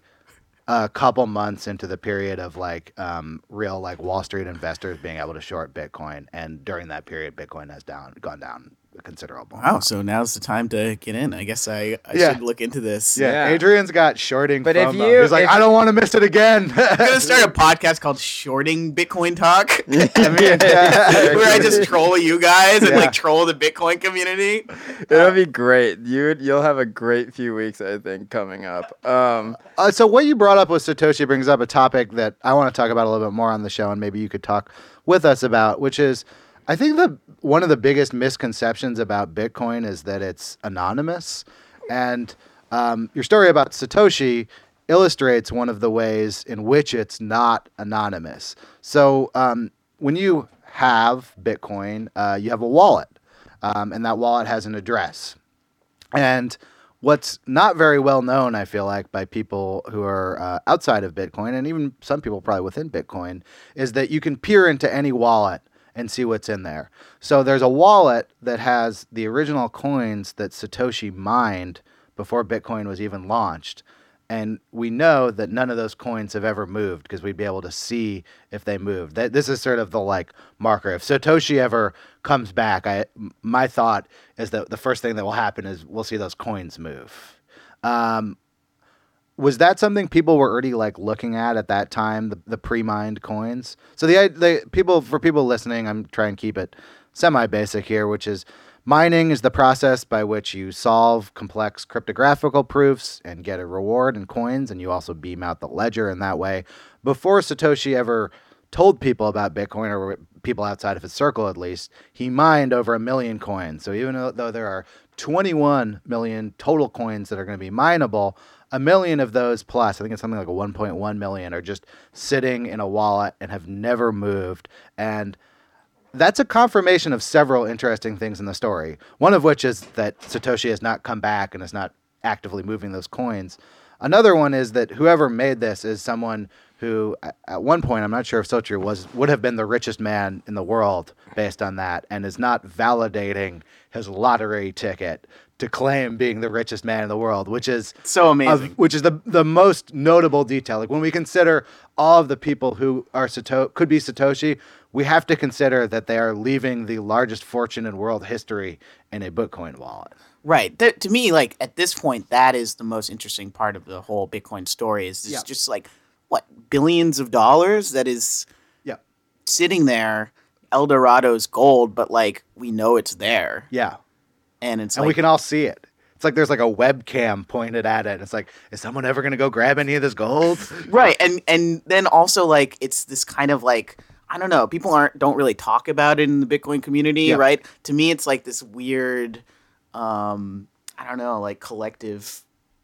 a couple months into the period of like um, real like Wall Street investors being able to short Bitcoin, and during that period, Bitcoin has down gone down considerable. Wow, so now's the time to get in. I guess I, I Yeah. should look into this. Yeah, Yeah. Adrian's got shorting. But if FOMO. you- he's like, if- I don't want to miss it again. I'm gonna start a podcast called Shorting Bitcoin Talk, I mean, where I just troll you guys and Yeah. like troll the Bitcoin community. It'll be great. You you'll have a great few weeks, I think, coming up. Um, Uh, so what you brought up with Satoshi brings up a topic that I want to talk about a little bit more on the show, and maybe you could talk with us about, which is I think the one of the biggest misconceptions about Bitcoin is that it's anonymous, and um, your story about Satoshi illustrates one of the ways in which it's not anonymous. So um, when you have Bitcoin, uh, you have a wallet, um, and that wallet has an address. And what's not very well known, I feel like, by people who are uh, outside of Bitcoin, and even some people probably within Bitcoin, is that you can peer into any wallet and see what's in there. So there's a wallet that has the original coins that Satoshi mined before Bitcoin was even launched. And we know that none of those coins have ever moved because we'd be able to see if they moved. That this is sort of the like marker. If Satoshi ever comes back, I my thought is that the first thing that will happen is we'll see those coins move. Um, was that something people were already like looking at at that time, the, the pre-mined coins? So the the people for people listening, I'm trying to keep it semi-basic here, which is mining is the process by which you solve complex cryptographical proofs and get a reward in coins, and you also beam out the ledger in that way. Before Satoshi ever told people about Bitcoin, or people outside of his circle at least, he mined over a million coins. So even though there are twenty-one million total coins that are going to be mineable, a million of those plus, I think it's something like a one point one million, are just sitting in a wallet and have never moved. And that's a confirmation of several interesting things in the story. One of which is that Satoshi has not come back and is not actively moving those coins. Another one is that whoever made this is someone who, at one point, I'm not sure if Satoshi was would have been the richest man in the world based on that, and is not validating his lottery ticket to claim being the richest man in the world, which is so amazing. Of, which is the the most notable detail. Like when we consider all of the people who are Sato- could be Satoshi, we have to consider that they are leaving the largest fortune in world history in a Bitcoin wallet. Right. Th- to me, like at this point, that is the most interesting part of the whole Bitcoin story. Is it's Yeah. just like what billions of dollars that is Yeah. sitting there, El Dorado's gold, but like we know it's there, Yeah. and it's And like we can all see it. It's like there's like a webcam pointed at it. It's like, is someone ever going to go grab any of this gold? right, and and then also like it's this kind of like I don't know, people aren't don't really talk about it in the Bitcoin community, Yeah. right? To me, it's like this weird, um, I don't know, like collective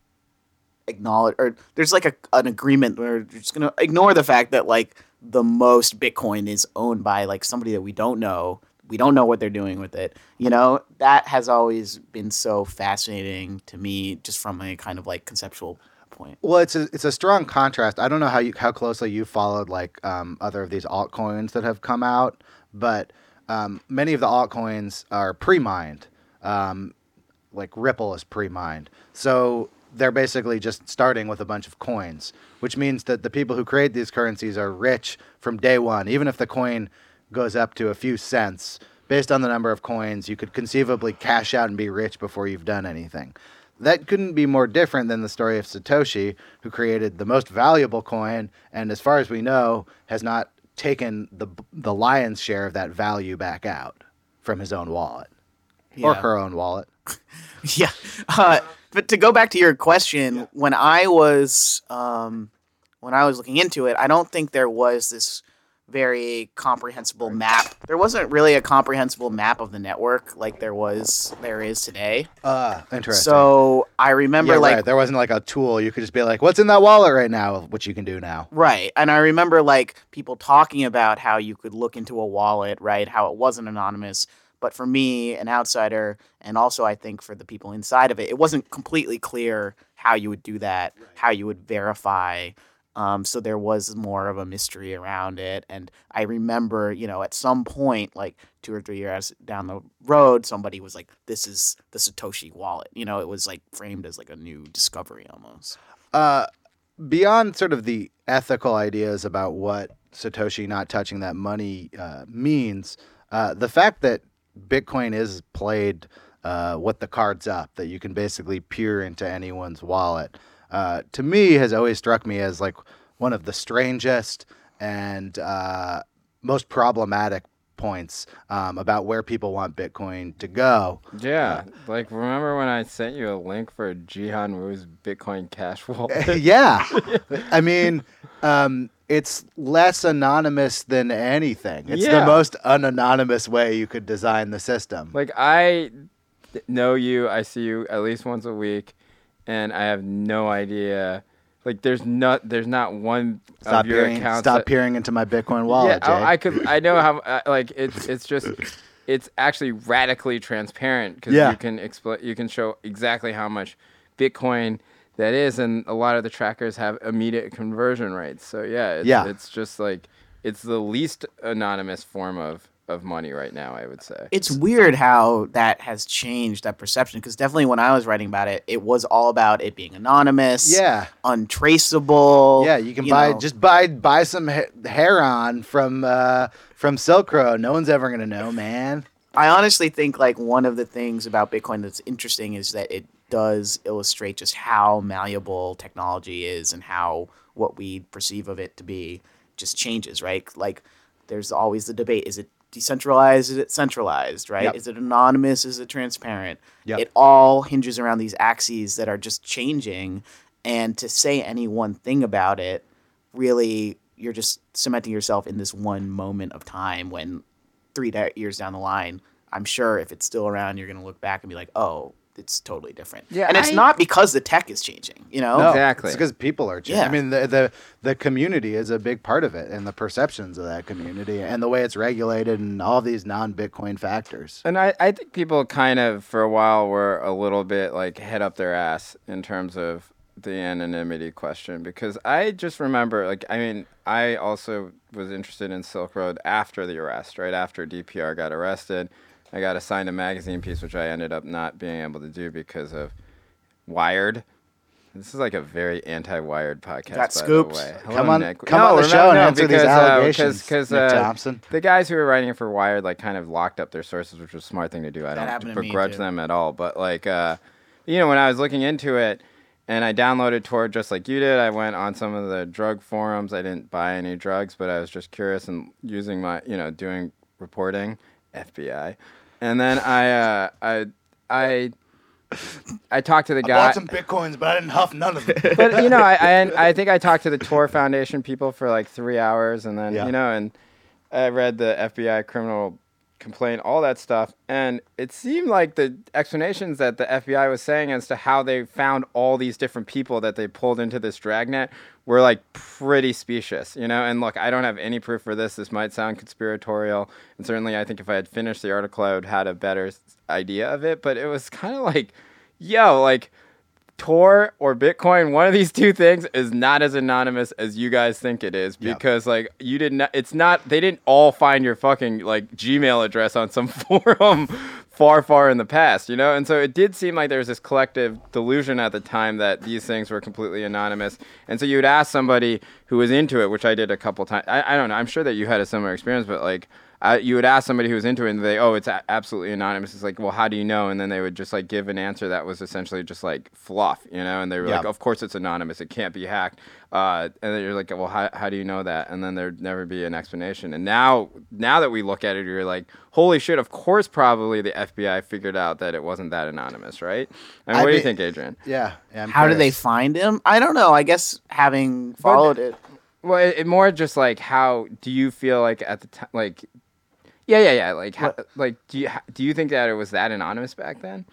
acknowledge or there's like a an agreement where you're just gonna ignore the fact that like the most Bitcoin is owned by like somebody that we don't know. We don't know what they're doing with it. You know, that has always been so fascinating to me, just from a kind of like conceptual point. Well, it's a, it's a strong contrast. I don't know how you how closely you followed like um, other of these altcoins that have come out, but um, many of the altcoins are pre-mined. Um, like Ripple is pre-mined, so they're basically just starting with a bunch of coins, which means that the people who create these currencies are rich from day one. Even if the coin goes up to a few cents, based on the number of coins, you could conceivably cash out and be rich before you've done anything. That couldn't be more different than the story of Satoshi, who created the most valuable coin, and as far as we know, has not taken the the lion's share of that value back out from his own wallet or Yeah. her own wallet. Yeah. Uh, but to go back to your question, when I was um, when I was looking into it, I don't think there was this very comprehensible map. There wasn't really a comprehensible map of the network like there was there is today. Uh, interesting. So I remember yeah, like right. There wasn't like a tool. You could just be like, what's in that wallet right now, which you can do now. right, and I remember like people talking about how you could look into a wallet, right? How it wasn't anonymous. But for me, an outsider, and also I think for the people inside of it, it wasn't completely clear how you would do that, how you would verify. Um, so there was more of a mystery around it. And I remember, you know, at some point, like two or three years down the road, somebody was like, this is the Satoshi wallet. You know, it was like framed as like a new discovery almost. Uh, beyond sort of the ethical ideas about what Satoshi not touching that money uh, means, uh, the fact that Bitcoin is played uh, with the cards up, that you can basically peer into anyone's wallet, uh, to me has always struck me as like one of the strangest and uh, most problematic points um, about where people want Bitcoin to go. Yeah, like remember when I sent you a link for Jihan Wu's Bitcoin Cash wallet? Yeah. I mean, um, it's less anonymous than anything. It's Yeah. the most unanonymous way you could design the system. Like, I know you, I see you at least once a week, and I have no idea. Like, there's not, there's not one Stop of your peering, accounts. stop that, peering into my Bitcoin wallet, yeah, Jay. I, I could, I know how, uh, like, it's, it's just, it's actually radically transparent because Yeah. you can explain, you can show exactly how much Bitcoin that is, and a lot of the trackers have immediate conversion rates. So yeah, it's, Yeah. it's just like, it's the least anonymous form of, of money right now, I would say. It's weird how that has changed that perception because definitely when I was writing about it, it was all about it being anonymous, yeah. untraceable. Yeah, you can buy know. just buy buy some he- Heron from uh, from Silk Road. No one's ever gonna know, man. I honestly think like one of the things about Bitcoin that's interesting is that it does illustrate just how malleable technology is and how what we perceive of it to be just changes, right? Like there's always the debate, is it decentralized, is it centralized, right? Yep. Is it anonymous, is it transparent? Yep. It all hinges around these axes that are just changing, and to say any one thing about it, really you're just cementing yourself in this one moment of time when three da- years down the line, I'm sure if it's still around, you're going to look back and be like, oh, it's totally different. Yeah, and it's I- not because the tech is changing, you know? No, Exactly. It's because people are changing. Yeah. I mean, the, the the community is a big part of it, and the perceptions of that community, and the way it's regulated, and all these non-Bitcoin factors. And I, I think people kind of, for a while, were a little bit like head up their ass in terms of the anonymity question. Because I just remember, like, I mean, I also was interested in Silk Road after the arrest, right after D P R got arrested. I got assigned a magazine piece, which I ended up not being able to do because of Wired. This is like a very anti-Wired podcast, Got by scooped. the way. Hello, Come on, Nick. come No, on the remember- show and no, answer these because, uh, allegations, because, Nick uh, Thompson. the guys who were writing for Wired like kind of locked up their sources, which was a smart thing to do. I That happened don't to me, begrudge too. them at all. But like, uh, you know, when I was looking into it and I downloaded Tor just like you did, I went on some of the drug forums. I didn't buy any drugs, but I was just curious and using my, you know, doing reporting, F B I. And then I, uh, I, I, I talked to the I guy. bought some Bitcoins, but I didn't huff none of them. But you know, I, I I think I talked to the Tor Foundation people for like three hours, and then Yeah. you know, and I read the F B I criminal complaint, all that stuff, and it seemed like the explanations that the F B I was saying as to how they found all these different people that they pulled into this dragnet were like pretty specious, you know. And look, I don't have any proof for this. This might sound conspiratorial, and certainly I think if I had finished the article, I would have had a better s- idea of it. But it was kind of like, yo, like. Tor or Bitcoin, one of these two things is not as anonymous as you guys think it is, Yep. because like you did not, it's not, they didn't all find your fucking like Gmail address on some forum far, far in the past, you know? And so it did seem like there was this collective delusion at the time that these things were completely anonymous. And so you would ask somebody who was into it, which I did a couple times. I, I don't know. I'm sure that you had a similar experience, but like, I, you would ask somebody who was into it and they, oh, it's a- absolutely anonymous. It's like, well, how do you know? And then they would just like give an answer that was essentially just like fluff, you know? And they were Yeah. like, of course it's anonymous. It can't be hacked. Uh, and then you're like, well, how, how do you know that? And then there'd never be an explanation. And now, now that we look at it, you're like, holy shit, of course probably the F B I figured out that it wasn't that anonymous, right? I mean, I what do you mean- think, Adrian? Yeah. yeah I'm How did they curious. find him? I don't know. I guess having followed it. Well, it, it more just like, how do you feel like at the time, like, yeah, yeah, yeah. Like, how, like, do you do you think that it was that anonymous back then?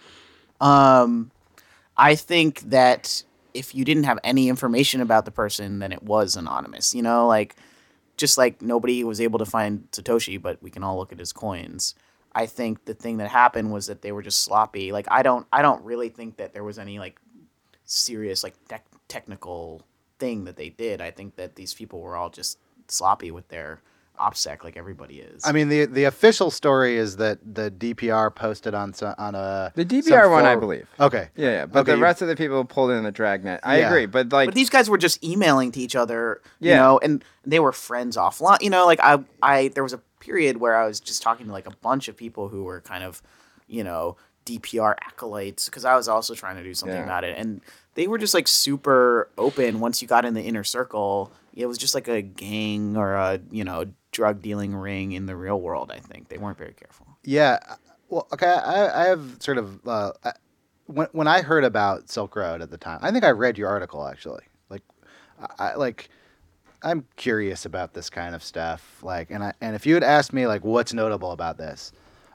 Um, I think that if you didn't have any information about the person, then it was anonymous. You know, like just like nobody was able to find Satoshi, but we can all look at his coins. I think the thing that happened was that they were just sloppy. Like I don't, I don't really think that there was any like serious like tech technical thing that they did. I think that these people were all just sloppy with their OPSEC, like everybody is. I mean, the the official story is that the D P R posted on so- on a The D P some R one, I for- believe. Okay. Yeah, yeah. But Okay, the you- rest of the people pulled in the dragnet. I Yeah. agree, but like, but these guys were just emailing to each other, you Yeah. know, and they were friends offline. You know, like I, I, there was a period where I was just talking to like a bunch of people who were kind of, you know, D P R acolytes because I was also trying to do something Yeah. about it, and they were just like super open. Once you got in the inner circle, it was just like a gang or a you know drug dealing ring in the real world. I think they weren't very careful. Yeah. Well, okay. I, I have sort of uh, I- when when I heard about Silk Road at the time, I think I read your article actually. Like, I I- like I'm curious about this kind of stuff. Like, and I and if you had asked me like what's notable about this,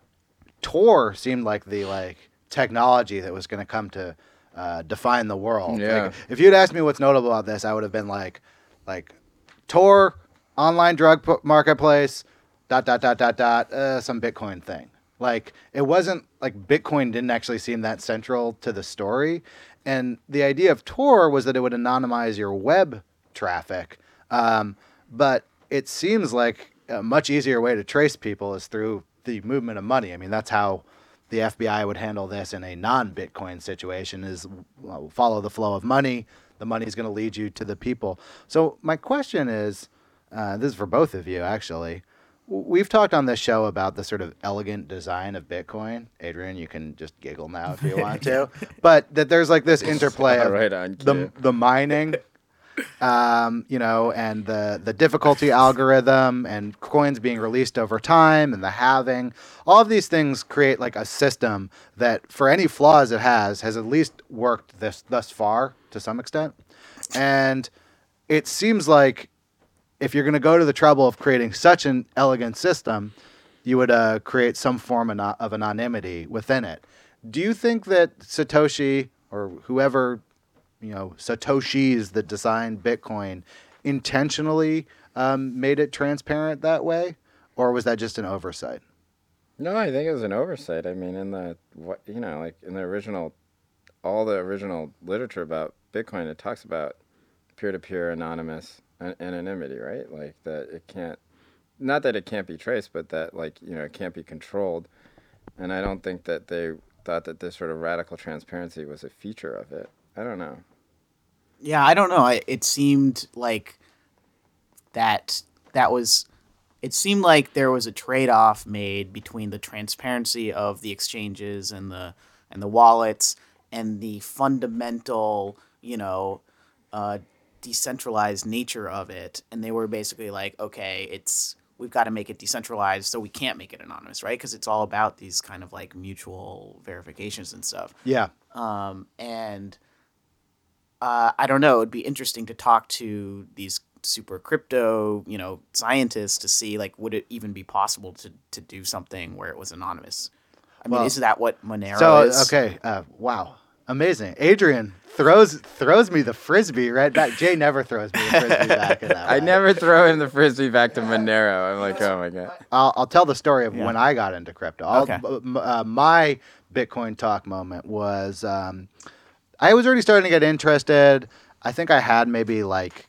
Tor seemed like the like technology that was going to come to uh, define the world. Yeah. Like, if you'd asked me what's notable about this, I would have been like, like Tor, online drug p- marketplace, dot dot dot dot dot, uh, some Bitcoin thing. Like it wasn't like Bitcoin didn't actually seem that central to the story, and the idea of Tor was that it would anonymize your web traffic, um, but it seems like a much easier way to trace people is through the movement of money. I mean, that's how the F B I would handle this in a non-Bitcoin situation is well, follow the flow of money. The money is going to lead you to the people. So my question is, uh, this is for both of you, actually. W- We've talked on this show about the sort of elegant design of Bitcoin. Adrian, you can just giggle now if you want to. But that there's like this interplay All of right on the, cue. the mining, um, you know, and the, the difficulty algorithm and coins being released over time and the halving. All of these things create like a system that, for any flaws it has, has at least worked this thus far to some extent. And it seems like if you're going to go to the trouble of creating such an elegant system, you would uh, create some form of, no- of anonymity within it. Do you think that Satoshi or whoever, you know, Satoshis that designed Bitcoin intentionally um, made it transparent that way? Or was that just an oversight? No, I think it was an oversight. I mean, in the what you know, like in the original, all the original literature about Bitcoin, it talks about peer-to-peer anonymous an- anonymity, right? Like that it can't, not that it can't be traced, but that like you know it can't be controlled. And I don't think that they thought that this sort of radical transparency was a feature of it. I don't know. Yeah, I don't know. I, it seemed like that that was it seemed like there was a trade-off made between the transparency of the exchanges and the and the wallets and the fundamental, you know, uh, decentralized nature of it. And they were basically like, okay, it's we've got to make it decentralized, so we can't make it anonymous, right? Because it's all about these kind of like mutual verifications and stuff. Yeah. Um, and uh, I don't know. It'd be interesting to talk to these super crypto, you know, scientists to see like would it even be possible to to do something where it was anonymous. I mean, Well, is that what Monero So, is? okay. Uh, wow. Amazing. Adrian throws throws me the frisbee right back. Jay never throws me the frisbee back in that I way. never throw in the frisbee back to Monero. I'm like, oh my god. I'll, I'll tell the story of Yeah. when I got into crypto. I'll, Okay. m- uh, my Bitcoin talk moment was um, I was already starting to get interested. I think I had maybe like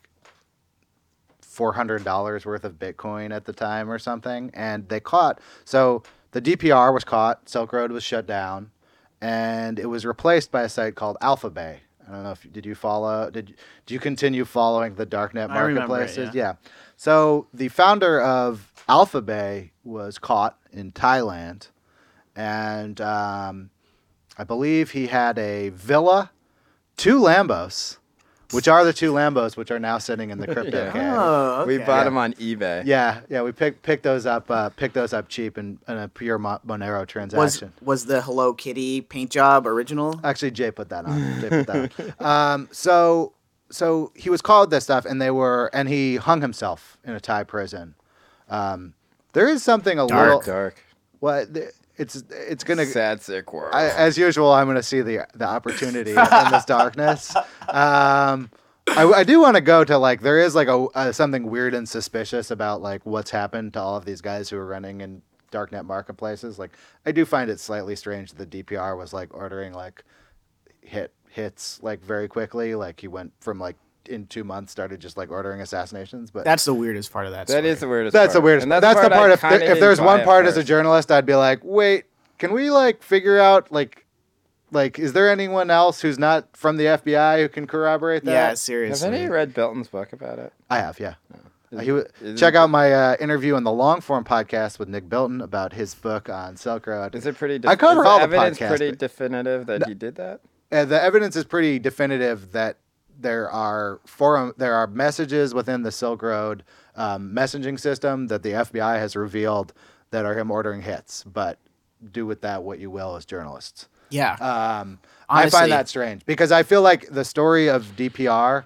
four hundred dollars worth of Bitcoin at the time or something. And they caught, so the D P R was caught, Silk Road was shut down, and it was replaced by a site called AlphaBay. I don't know if did you follow did did you continue following the darknet I remember it, marketplaces? yeah. So the founder of AlphaBay was caught in Thailand, and um, I believe he had a villa, two Lambos, which are the two Lambos which are now sitting in the crypto Yeah. cave. Oh, okay. We bought Yeah. them on eBay. Yeah, yeah, we picked picked those up, uh, picked those up cheap in, in a pure Mo- Monero Was transaction. was the Hello Kitty paint job original? Actually, Jay put that on. Jay put that on. Um, so, so he was called this stuff, and they were, and he hung himself in a Thai prison. Um, there is something a little. Dark. Well, th- it's it's gonna. Sad, sick world. I, as usual, I'm gonna see the the opportunity in this darkness. Um, I, I do want to go to like there is like a, a something weird and suspicious about like what's happened to all of these guys who are running in darknet marketplaces. Like I do find it slightly strange that the D P R was like ordering like hit hits like very quickly. Like he went from like in two months started just like ordering assassinations. But That's the weirdest part of that. that story. is the weirdest that's part. the weirdest. And That's, the I part. If, kinda there, if there's didn't one buy at part as a first. journalist, I'd be like, wait, can we like figure out like, like, is there anyone else who's not from the F B I who can corroborate that? Yeah, Have seriously. any of you read Belton's book about it? I have. Yeah. Is Uh, it- he w- is check it- out my uh, interview on the long form podcast with Nick Bilton about his book on Silk Road. Is it pretty? I cover is the all the evidence podcasts, pretty but- definitive that he did that? Uh, the evidence is pretty definitive that there are forum, there are messages within the Silk Road um, messaging system that the F B I has revealed that are him ordering hits. But do with that what you will as journalists. Yeah. Um, I Honestly- find that strange because I feel like the story of D P R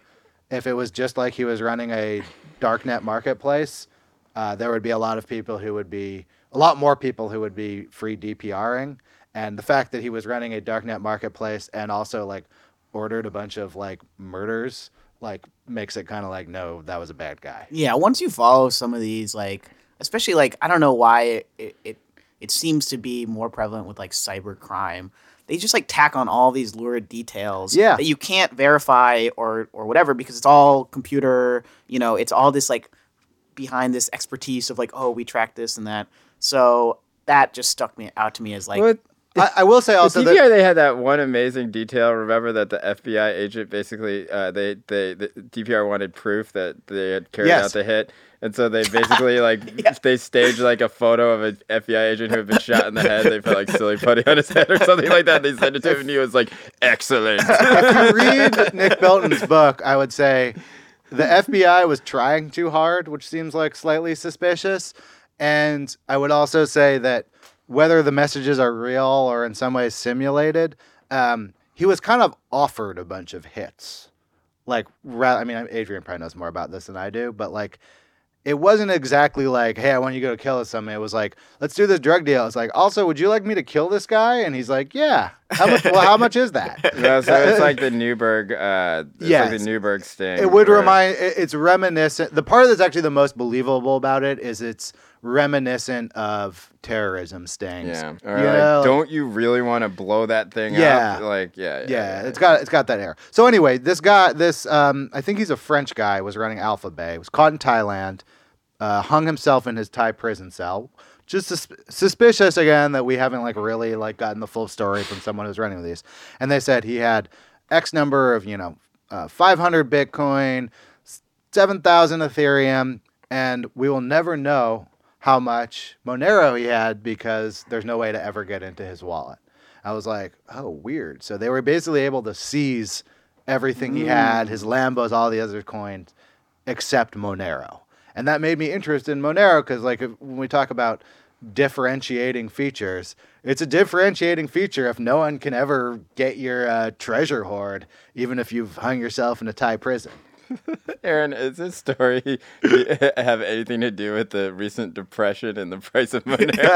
if it was just like he was running a darknet marketplace, uh, there would be a lot of people who would be a lot more people who would be free DPRing. And the fact that he was running a darknet marketplace and also like ordered a bunch of like murders, like makes it kind of like, no, that was a bad guy. Yeah, once you follow some of these, like, especially like, I don't know why it, it, it, it seems to be more prevalent with like cyber crime. They just like tack on all these lurid details Yeah. that you can't verify or or whatever because it's all computer, you know, it's all this like behind this expertise of like, oh, we track this and that. So that just stuck me out to me as like, What? I, I will say also the D P R, that they had that one amazing detail. Remember that the F B I agent basically, uh, they, they, the D P R wanted proof that they had carried Yes. out the hit. And so they basically, like, Yeah. they staged, like, a photo of an F B I agent who had been shot in the head. They put, like, silly putty on his head or something like that. They sent it to him, and he was like, excellent. if you read Nick Belton's book, I would say the F B I was trying too hard, which seems like slightly suspicious. And I would also say that whether the messages are real or in some ways simulated, um, he was kind of offered a bunch of hits. Like, ra- I mean, Adrian probably knows more about this than I do, but like, it wasn't exactly like, hey, I want you to go kill somebody. It was like, let's do this drug deal. It's like, also, would you like me to kill this guy? And he's like, yeah. How much? Well, how much is that? No, so it's like the Newberg, uh, it's Yes. like the Newberg sting. It would where- remind. it- It's reminiscent. The part that's actually the most believable about it is it's reminiscent of terrorism stings. Yeah. You Or like, know, like- don't you really want to blow that thing Yeah. up? Like, yeah, yeah. Yeah, it's got it's got that air. So anyway, this guy, this um, I think he's a French guy, was running Alpha Bay. Was caught in Thailand, uh, hung himself in his Thai prison cell. Just sus- suspicious again that we haven't like really like gotten the full story from someone who's running with these. And they said he had X number of you know uh, five hundred Bitcoin, seven thousand Ethereum, and we will never know how much Monero he had because there's no way to ever get into his wallet. I was like, oh, weird. So they were basically able to seize everything he had, his Lambos, all the other coins, except Monero. And that made me interested in Monero because, like, if, when we talk about differentiating features, it's a differentiating feature if no one can ever get your uh, treasure hoard, even if you've hung yourself in a Thai prison. Aaron, is this story have anything to do with the recent depression in the price of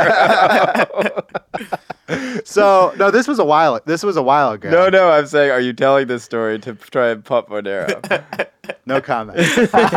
Monero? So no, this was a while. This was a while ago. no, no, I'm saying, are you telling this story to try and pump Monero? No comment. One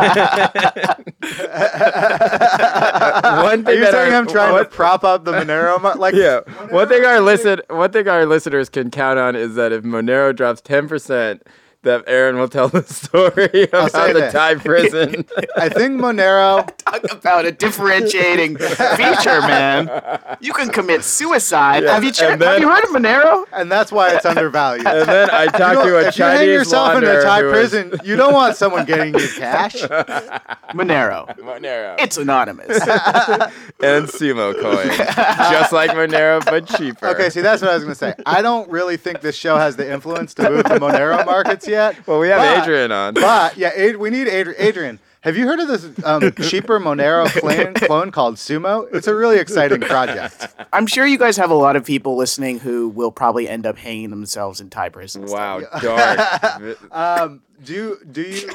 Are thing you that saying our, I'm trying one, to prop up the Monero? Mo- like, yeah, one thing our listen, one thing our listeners can count on is that if Monero drops ten percent, that Aaron will tell the story about say the this. Thai prison. I think Monero. talk about a differentiating feature, man. You can commit suicide. Yeah, Have you checked? and then- have you heard of Monero? And that's why it's undervalued. And then I You talked know, to a if you hang Chinese yourself in a launderer Thai who was- prison, you don't want someone getting your cash. Monero. Monero. It's anonymous. and Sumo coin. Just like Monero, but cheaper. Okay, see, that's what I was going to say. I don't really think this show has the influence to move the Monero markets yet. Well, we have but- Adrian on. But, yeah, Ad- we need Adrian. Adrian, have you heard of this um, cheaper Monero clone, clone called Sumo? It's a really exciting project. I'm sure you guys have a lot of people listening who will probably end up hanging themselves in Thai prisons. Wow, dark. Um, do you, do you,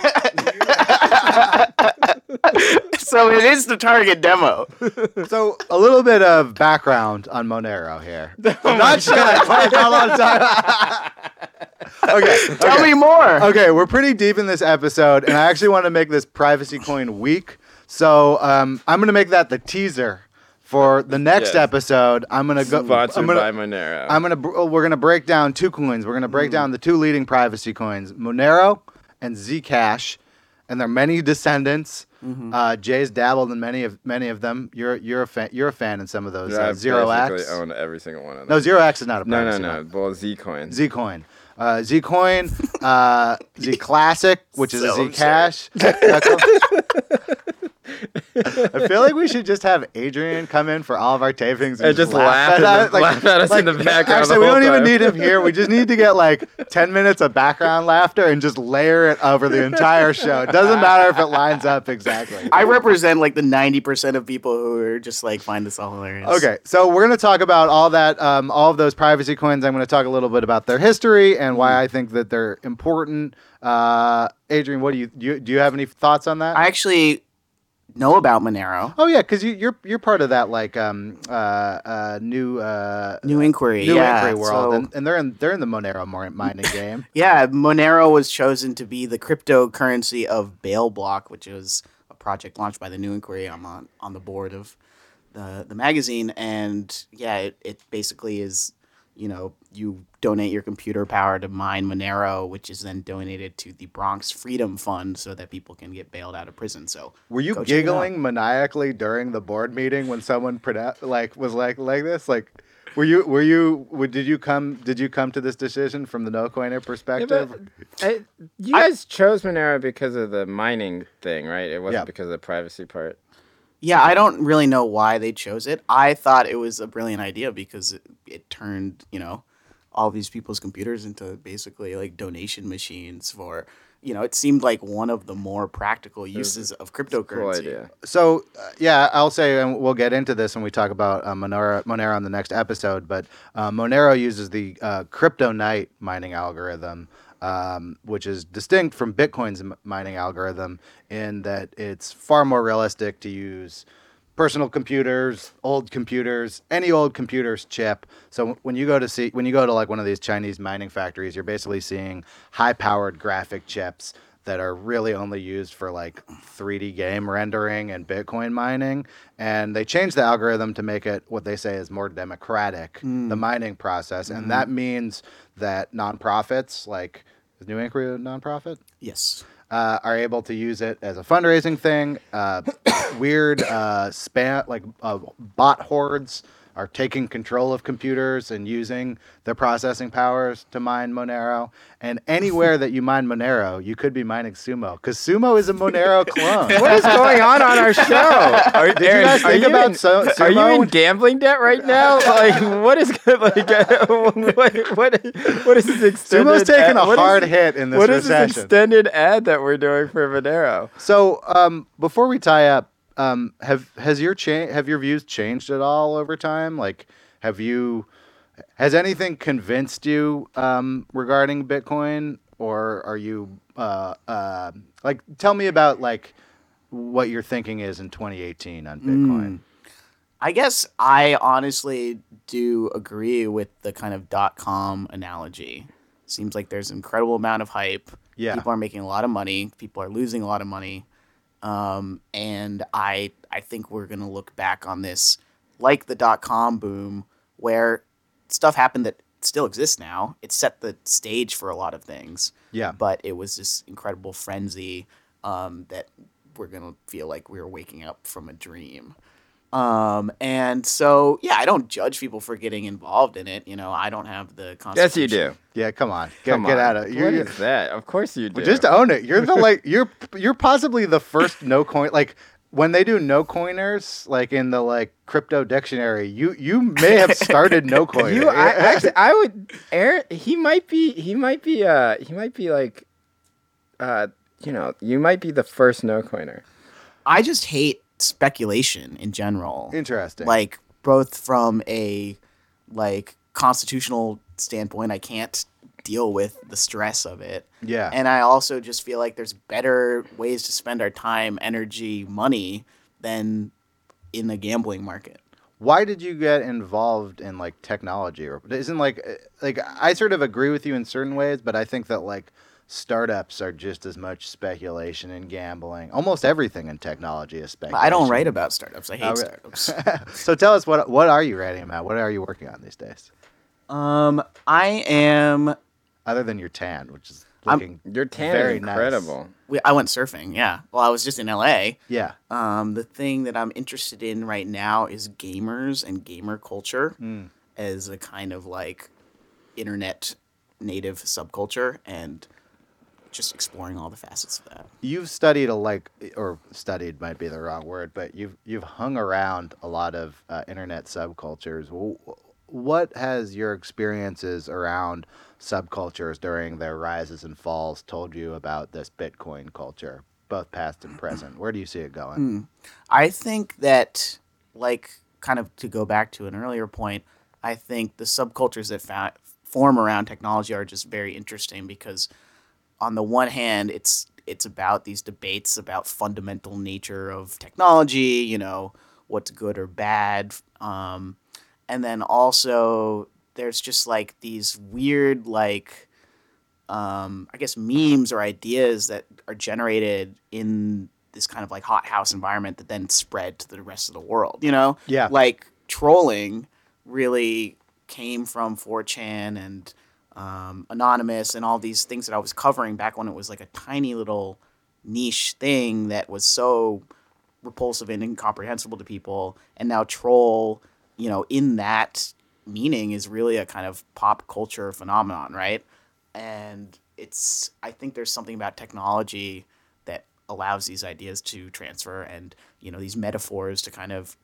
So it is the target demo. so a little bit of background on Monero here. I'm not sure. Not a lot of time. okay. Tell okay. me more. Okay, we're pretty deep in this episode, and I actually want to make this Privacy Coin week. So um, I'm going to make that the teaser for the next Yes. episode. I'm going to go. Sponsored I'm gonna, by Monero. I'm gonna. br- We're gonna break down two coins. We're gonna break Mm. down the two leading privacy coins, Monero and Zcash, and there are many descendants. Mm-hmm. Uh, Jay's dabbled in many of many of them. You're you're a fan. You're a fan in some of those. Yeah, Uh, I Zero basically X. own every single one of them. No, Zero X is not a no, no, privacy no. coin. Well, Z coin. Zcoin. Uh, Zcoin, uh, Z Classic, which is So a Zcash. I feel like we should just have Adrian come in for all of our tapings and, And just laugh at at us, the- laugh at us in the background Actually, the we whole don't even time. need him here. We just need to get like ten minutes of background laughter and just layer it over the entire show. It doesn't matter if it lines up exactly. I represent like the ninety percent of people who are just like find this all hilarious. Okay, so we're going to talk about all that, um, all of those privacy coins. I'm going to talk a little bit about their history and why I think that they're important. Uh, Adrian, what do you, do you do? You have any thoughts on that? I actually know about Monero. oh yeah, because you, you're you're part of that like um uh uh new uh New Inquiry, new yeah. inquiry world, so- and, and they're in they're in the Monero mar- mining game. Yeah, Monero was chosen to be the cryptocurrency of Bail Block, which is a project launched by the New Inquiry. I'm on, on the board of the the magazine, and yeah, it, it basically is, you know, you donate your computer power to mine Monero, which is then donated to the Bronx Freedom Fund so that people can get bailed out of prison. So Were you go check it out. giggling maniacally during the board meeting when someone pronoun- like was like like this? Like, were you were you were, did you come did you come to this decision from the no coiner Yeah, perspective? but I, you I- guys chose Monero because of the mining thing, right? It wasn't Yeah. because of the privacy part. Yeah, I don't really know why they chose it. I thought it was a brilliant idea because it, it turned, you know, all these people's computers into basically like donation machines for, you know, it seemed like one of the more practical uses of cryptocurrency. Cool idea. So uh, yeah, I'll say, and we'll get into this when we talk about uh, Monero, Monero on the next episode. But uh, Monero uses the uh, Crypto Night mining algorithm, um, which is distinct from Bitcoin's m- mining algorithm in that it's far more realistic to use personal computers, old computers, any old computer's chip. So when you go to see, when you go to like one of these Chinese mining factories, you're basically seeing high-powered graphic chips that are really only used for like three D game rendering and Bitcoin mining. And they changed the algorithm to make it what they say is more democratic, the mining process. And that means that nonprofits, like is New Inquiry a nonprofit? Yes. Uh, are able to use it as a fundraising thing. Uh, weird uh, spam, like uh, bot hordes are taking control of computers and using their processing powers to mine Monero. And anywhere that you mine Monero, you could be mining Sumo, because Sumo is a Monero clone. What is going on on our show? Are, Did you guys think about in, so- Are you Sumo? in gambling debt right now? Like, what is like? uh, what what what is this extended? Sumo's taking ad- a what is- hard hit in this What is recession. this extended ad that we're doing for Monero? So um, before we tie up, um, have has your cha- have your views changed at all over time? Like, have you has anything convinced you um, regarding Bitcoin, or are you uh, uh, like tell me about like what your thinking is in twenty eighteen on Bitcoin? I guess I honestly do agree with the kind of dot com analogy. Seems like there's an incredible amount of hype. Yeah. People are making a lot of money. People are losing a lot of money. Um, and I I think we're gonna look back on this like the dot com boom, where stuff happened that still exists now. It set the stage for a lot of things. Yeah. But it was this incredible frenzy um, that we're gonna feel like we were waking up from a dream. Um, and so, yeah, I don't judge people for getting involved in it. You know, I don't have the Yes, you constitution. do. Yeah, come on, get, Come get on. out of What you're, is that? Of course you do. just own it. You're the like you're you're possibly the first no coin like. When they do no coiners, like in the like crypto dictionary, you you may have started no coiner. You, I, actually, I would. Aaron, he might be. He might be. Uh, he might be like. Uh, you know, you might be the first no coiner. I just hate speculation in general. Interesting. Like both from a like constitutional standpoint, I can't deal with the stress of it. Yeah. And I also just feel like there's better ways to spend our time, energy, money than in the gambling market. Why did you get involved in like technology? Or isn't like like I sort of agree with you in certain ways, but I think that like startups are just as much speculation and gambling. Almost everything in technology is speculation. I don't write about startups. I hate Oh, really? startups. So tell us what what are you writing about? What are you working on these days? um, I am. Other than your tan, which is I'm- looking Your tan very is nice. incredible. We, I went surfing. Yeah. Well, I was just in L A. Yeah. Um, the thing that I'm interested in right now is gamers and gamer culture Mm. as a kind of like internet native subculture. And just exploring all the facets of that. You've studied a like, or studied might be the wrong word, but you've you've hung around a lot of uh, internet subcultures. What has your experiences around subcultures during their rises and falls told you about this Bitcoin culture, both past and present? Where do you see it going? Mm. I think that, like, kind of to go back to an earlier point, I think the subcultures that fa- form around technology are just very interesting because, on the one hand, it's it's about these debates about fundamental nature of technology, you know, what's good or bad, um, and then also there's just like these weird, like, um, I guess memes or ideas that are generated in this kind of like hothouse environment that then spread to the rest of the world, you know? Yeah. Like trolling really came from four chan and um, Anonymous and all these things that I was covering back when it was like a tiny little niche thing that was so repulsive and incomprehensible to people. And now troll, you know, in that meaning is really a kind of pop culture phenomenon, right? And it's, I think there's something about technology that allows these ideas to transfer and, you know, these metaphors to kind of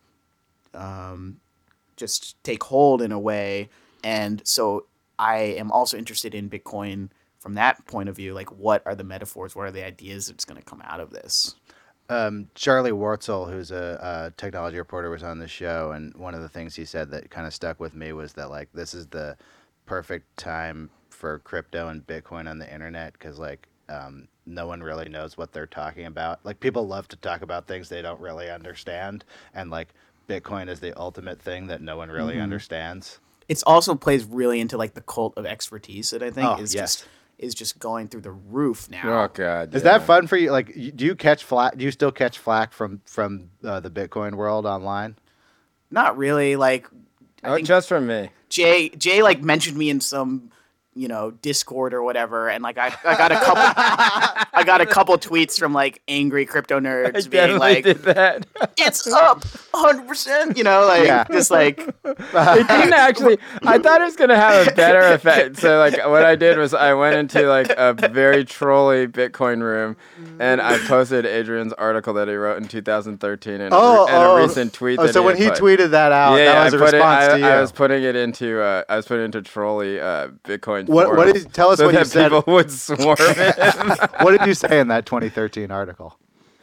um, just take hold in a way. And so I am also interested in Bitcoin from that point of view. Like, what are the metaphors? What are the ideas that's going to come out of this? Um, Charlie Wartzel, who's a, a technology reporter, was on the show, and one of the things he said that kind of stuck with me was that, like, this is the perfect time for crypto and Bitcoin on the internet because, like, um, no one really knows what they're talking about. Like, people love to talk about things they don't really understand, and, like, Bitcoin is the ultimate thing that no one really Mm-hmm. understands. It also plays really into, like, the cult of expertise that I think Oh, is yes. just is just going through the roof now. Oh god. Is yeah. that fun for you? Like, y- do you catch flack? Do you still catch flack from from uh, the Bitcoin world online? Not really. Like, I Oh, think just from me. Jay Jay like mentioned me in some, you know, Discord or whatever, and like I, I got a couple I got a couple tweets from like angry crypto I nerds being definitely like, did that. "It's up one hundred percent," you know, like Yeah. just like It didn't actually. I thought it was gonna have a better effect. So like, what I did was I went into like a very trolly Bitcoin room, and I posted Adrian's article that he wrote in two thousand thirteen and, Oh, a, and oh. a recent tweet. Oh, that so he when had he put. tweeted that out, yeah, that yeah, was a I put it- response I, to you. I was putting it into. Uh, I was putting it into trolly uh, Bitcoin. What- what forums did- tell us so what you that said. people would swarm him. What did you say in that twenty thirteen article?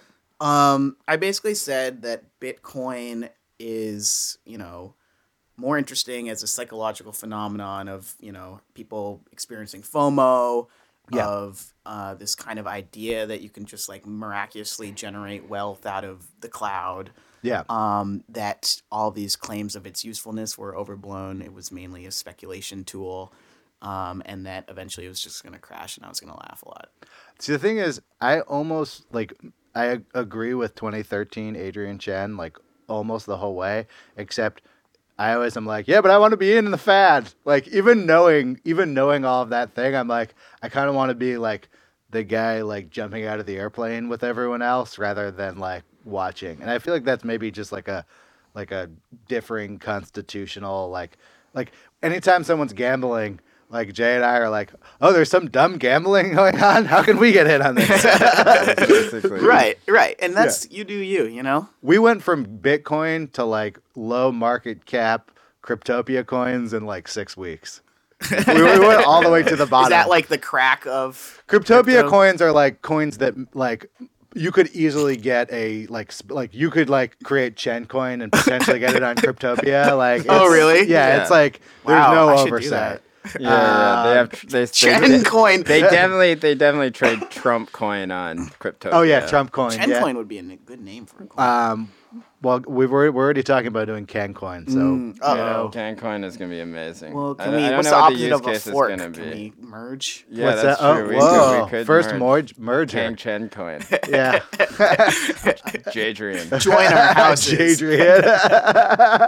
Um, I basically said that Bitcoin is, you know, more interesting as a psychological phenomenon of, you know, people experiencing FOMO, Yeah. of uh, this kind of idea that you can just like miraculously generate wealth out of the cloud. Yeah. Um, that all these claims of its usefulness were overblown. It was mainly a speculation tool. Um, and that eventually it was just going to crash and I was going to laugh a lot. See, the thing is, I almost like I ag- agree with twenty thirteen Adrian Chen like almost the whole way, except I always am like, yeah, but I want to be in the fad. Like even knowing, even knowing all of that thing, I'm like, I kind of want to be like the guy like jumping out of the airplane with everyone else rather than like watching. And I feel like that's maybe just like a like a differing constitutional like like anytime someone's gambling. Like Jay and I are like, oh, there's some dumb gambling going on. How can we get in on this? Basically. Right, right. And that's, you do you, you know? We went from Bitcoin to like low market cap Cryptopia coins in like six weeks. we, we went all the way to the bottom. Is that like the crack of Cryptopia crypto? coins are like coins that like you could easily get a like sp- like you could like create Chen coin and potentially get it on Cryptopia. Like, Oh, it's- really? Yeah, Yeah. it's like there's Wow, no I should do oversight. that. Yeah, yeah, they have they, they, Chen they, coin. they definitely they definitely trade Trump coin on crypto. Oh yeah, Trump coin. Chen yeah. coin would be a n- good name for a coin. Um, well, we were we're already talking about doing Ken coin, so Mm, you uh-oh. know. Can coin is gonna be amazing. well, I, can I we? don't What's know the what opposite use of a case is fork? gonna Can be. we merge? Yeah, What's that's that? true. Oh, we whoa! could, we could First merge. morge, merger. Kang Chen coin. Yeah. Jadrian. Join our houses. Jadrian.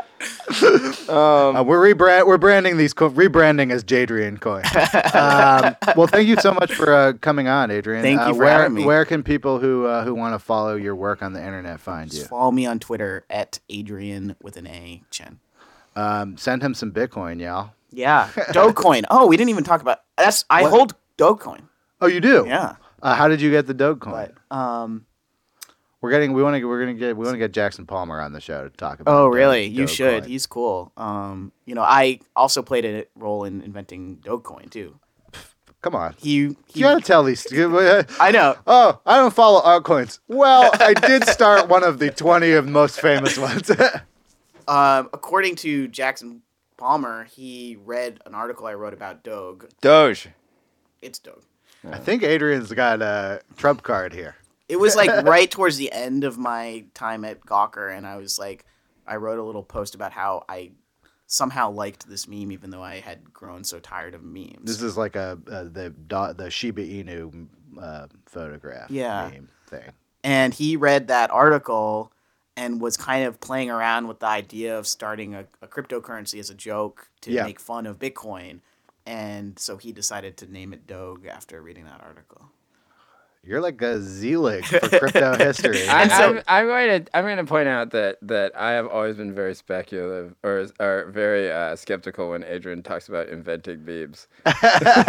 Um, Uh, we're rebrand we're branding these co- rebranding as Jadrian coin. Um, well, thank you so much for uh, coming on, Adrian. Thank you uh, for where, having me. Where can people who uh, who want to follow your work on the internet find you? Just follow me on Twitter at Adrian with an A Chen. Um, send him some Bitcoin, y'all. Yeah, Dogecoin. Oh, we didn't even talk about that's. I What? hold Dogecoin. Oh, you do? Yeah. Uh, how did you get the Dogecoin? But um, We're getting. We want to. We're gonna get. We want to get Jackson Palmer on the show to talk about. oh, Doge- really? You should. Dogecoin. He's cool. Um, you know, I also played a role in inventing Dogecoin too. Come on. He, he You gotta tell these. I know. Oh, I don't follow altcoins. Well, I did start one of the twenty of most famous ones. Um, according to Jackson Palmer, he read an article I wrote about Doge. Doge. It's Doge. I think Adrian's got a trump card here. It was like right towards the end of my time at Gawker, and I was like, I wrote a little post about how I somehow liked this meme, even though I had grown so tired of memes. This is like a, a the do- the Shiba Inu uh, photograph Yeah. meme thing. And he read that article and was kind of playing around with the idea of starting a, a cryptocurrency as a joke to Yeah. make fun of Bitcoin. And so he decided to name it Doge after reading that article. You're like a Z-Lig for crypto history. I, And so- I'm, I'm going to I'm going to point out that, that I have always been very speculative or or very uh, skeptical when Adrian talks about inventing memes. Like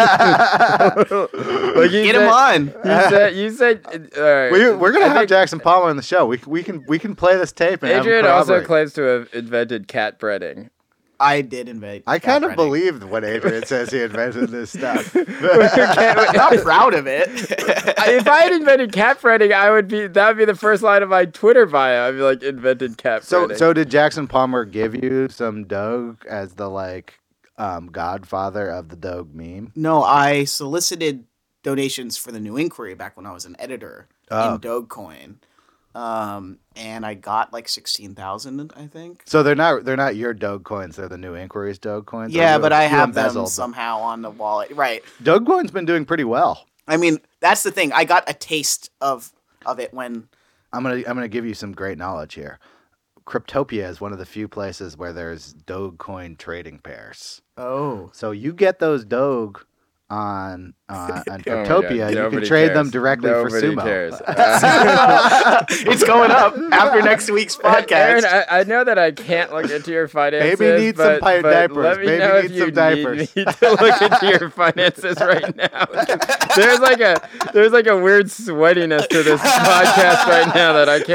you Get said, him on! You said you said uh, all right. we, we're gonna I have think Jackson Palmer on the show. We, we can we can play this tape and have him Adrian also corroborate. claims to have invented cat breading. I did invent. I cat kind of breeding. believed when Adrian says he invented this stuff. I'm not proud of it. If I had invented cat breeding, I would be that would be the first line of my Twitter bio. I'd be like invented cat So, breeding. so did Jackson Palmer give you some Doge as the like um, godfather of the Doge meme? No, I solicited donations for the New Inquiry back when I was an editor Oh. in Dogecoin, um, and I got like sixteen thousand, I think. So they're not they're not your Doge coins. They're the New Inquiry's Doge coins. Or Yeah, you- but I you have embezzled them somehow on the wallet. Right. Dogecoin's been doing pretty well. I mean, that's the thing. I got a taste of of it when. I'm gonna I'm gonna give you some great knowledge here. Cryptopia is one of the few places where there's Dogecoin trading pairs. Oh. So you get those Doge on uh, on Oh my God, Cryptopia. You can nobody trade cares. them directly Nobody for sumo. Cares. Uh, It's going up after next week's podcast. Aaron, I, I know that I can't look into your finances. Baby needs some but, pi- but diapers. Let me Baby know needs if some you diapers. need me to look into your finances right now. There's like a there's like a weird sweatiness to this podcast right now that I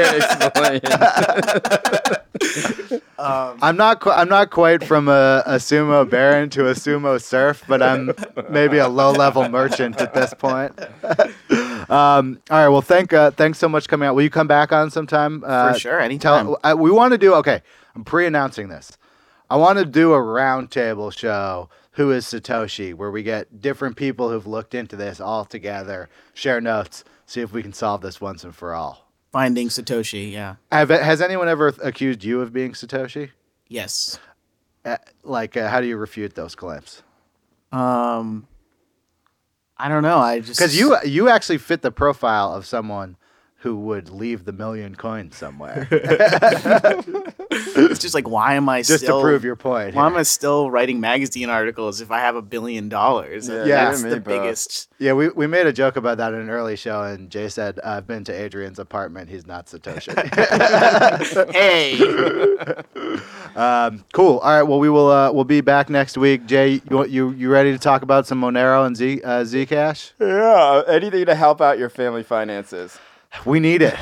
can't explain. Um, I'm not qu- I'm not quite from a, a sumo baron to a sumo serf, but I'm maybe a low level merchant at this point. um, all right. Well, thank uh, thanks so much for coming out. Will you come back on sometime? Uh, For sure, anytime. Tell, uh, we want to do okay. I'm pre-announcing this. I want to do a roundtable show. Who is Satoshi? Where we get different people who've looked into this all together, share notes, see if we can solve this once and for all. Finding Satoshi, yeah. Have, has anyone ever accused you of being Satoshi? Yes. Uh, like, uh, how do you refute those claims? Um, I don't know. I just Because you you actually fit the profile of someone who would leave the million coins somewhere it's just like, why am I just still to prove your point. why am here. I still writing magazine articles if I have a billion dollars? Yeah, Yeah. That's you the and me both. biggest. Yeah, we, we made a joke about that in an early show, and Jay said, "I've been to Adrian's apartment. He's not Satoshi." Hey, um, cool. All right. Well, we will uh, we'll be back next week. Jay, you you you ready to talk about some Monero and Z uh, Zcash? Yeah, anything to help out your family finances. We need it.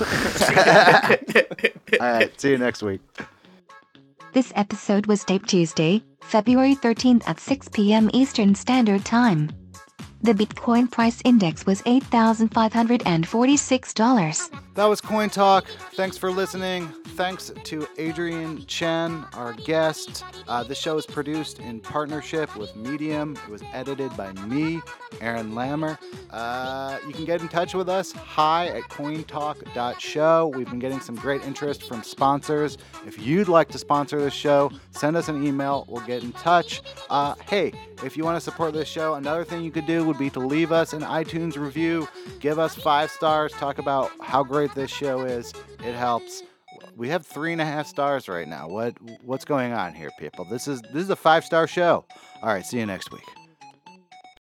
All right. See you next week. This episode was taped Tuesday, February thirteenth at six p.m. Eastern Standard Time. The Bitcoin price index was eight thousand five hundred forty-six dollars. That was Coin Talk. Thanks for listening. Thanks to Adrian Chen, our guest. Uh, the show is produced in partnership with Medium. It was edited by me, Aaron Lammer. Uh, you can get in touch with us, hi at cointalk dot show. We've been getting some great interest from sponsors. If you'd like to sponsor this show, send us an email. We'll get in touch. Uh, hey, if you want to support this show, another thing you could do would be to leave us an iTunes review. Give us five stars. Talk about how great this show is. It helps. We have three and a half stars right now. What what's going on here, people? This is this is a five star show. All right, see you next week.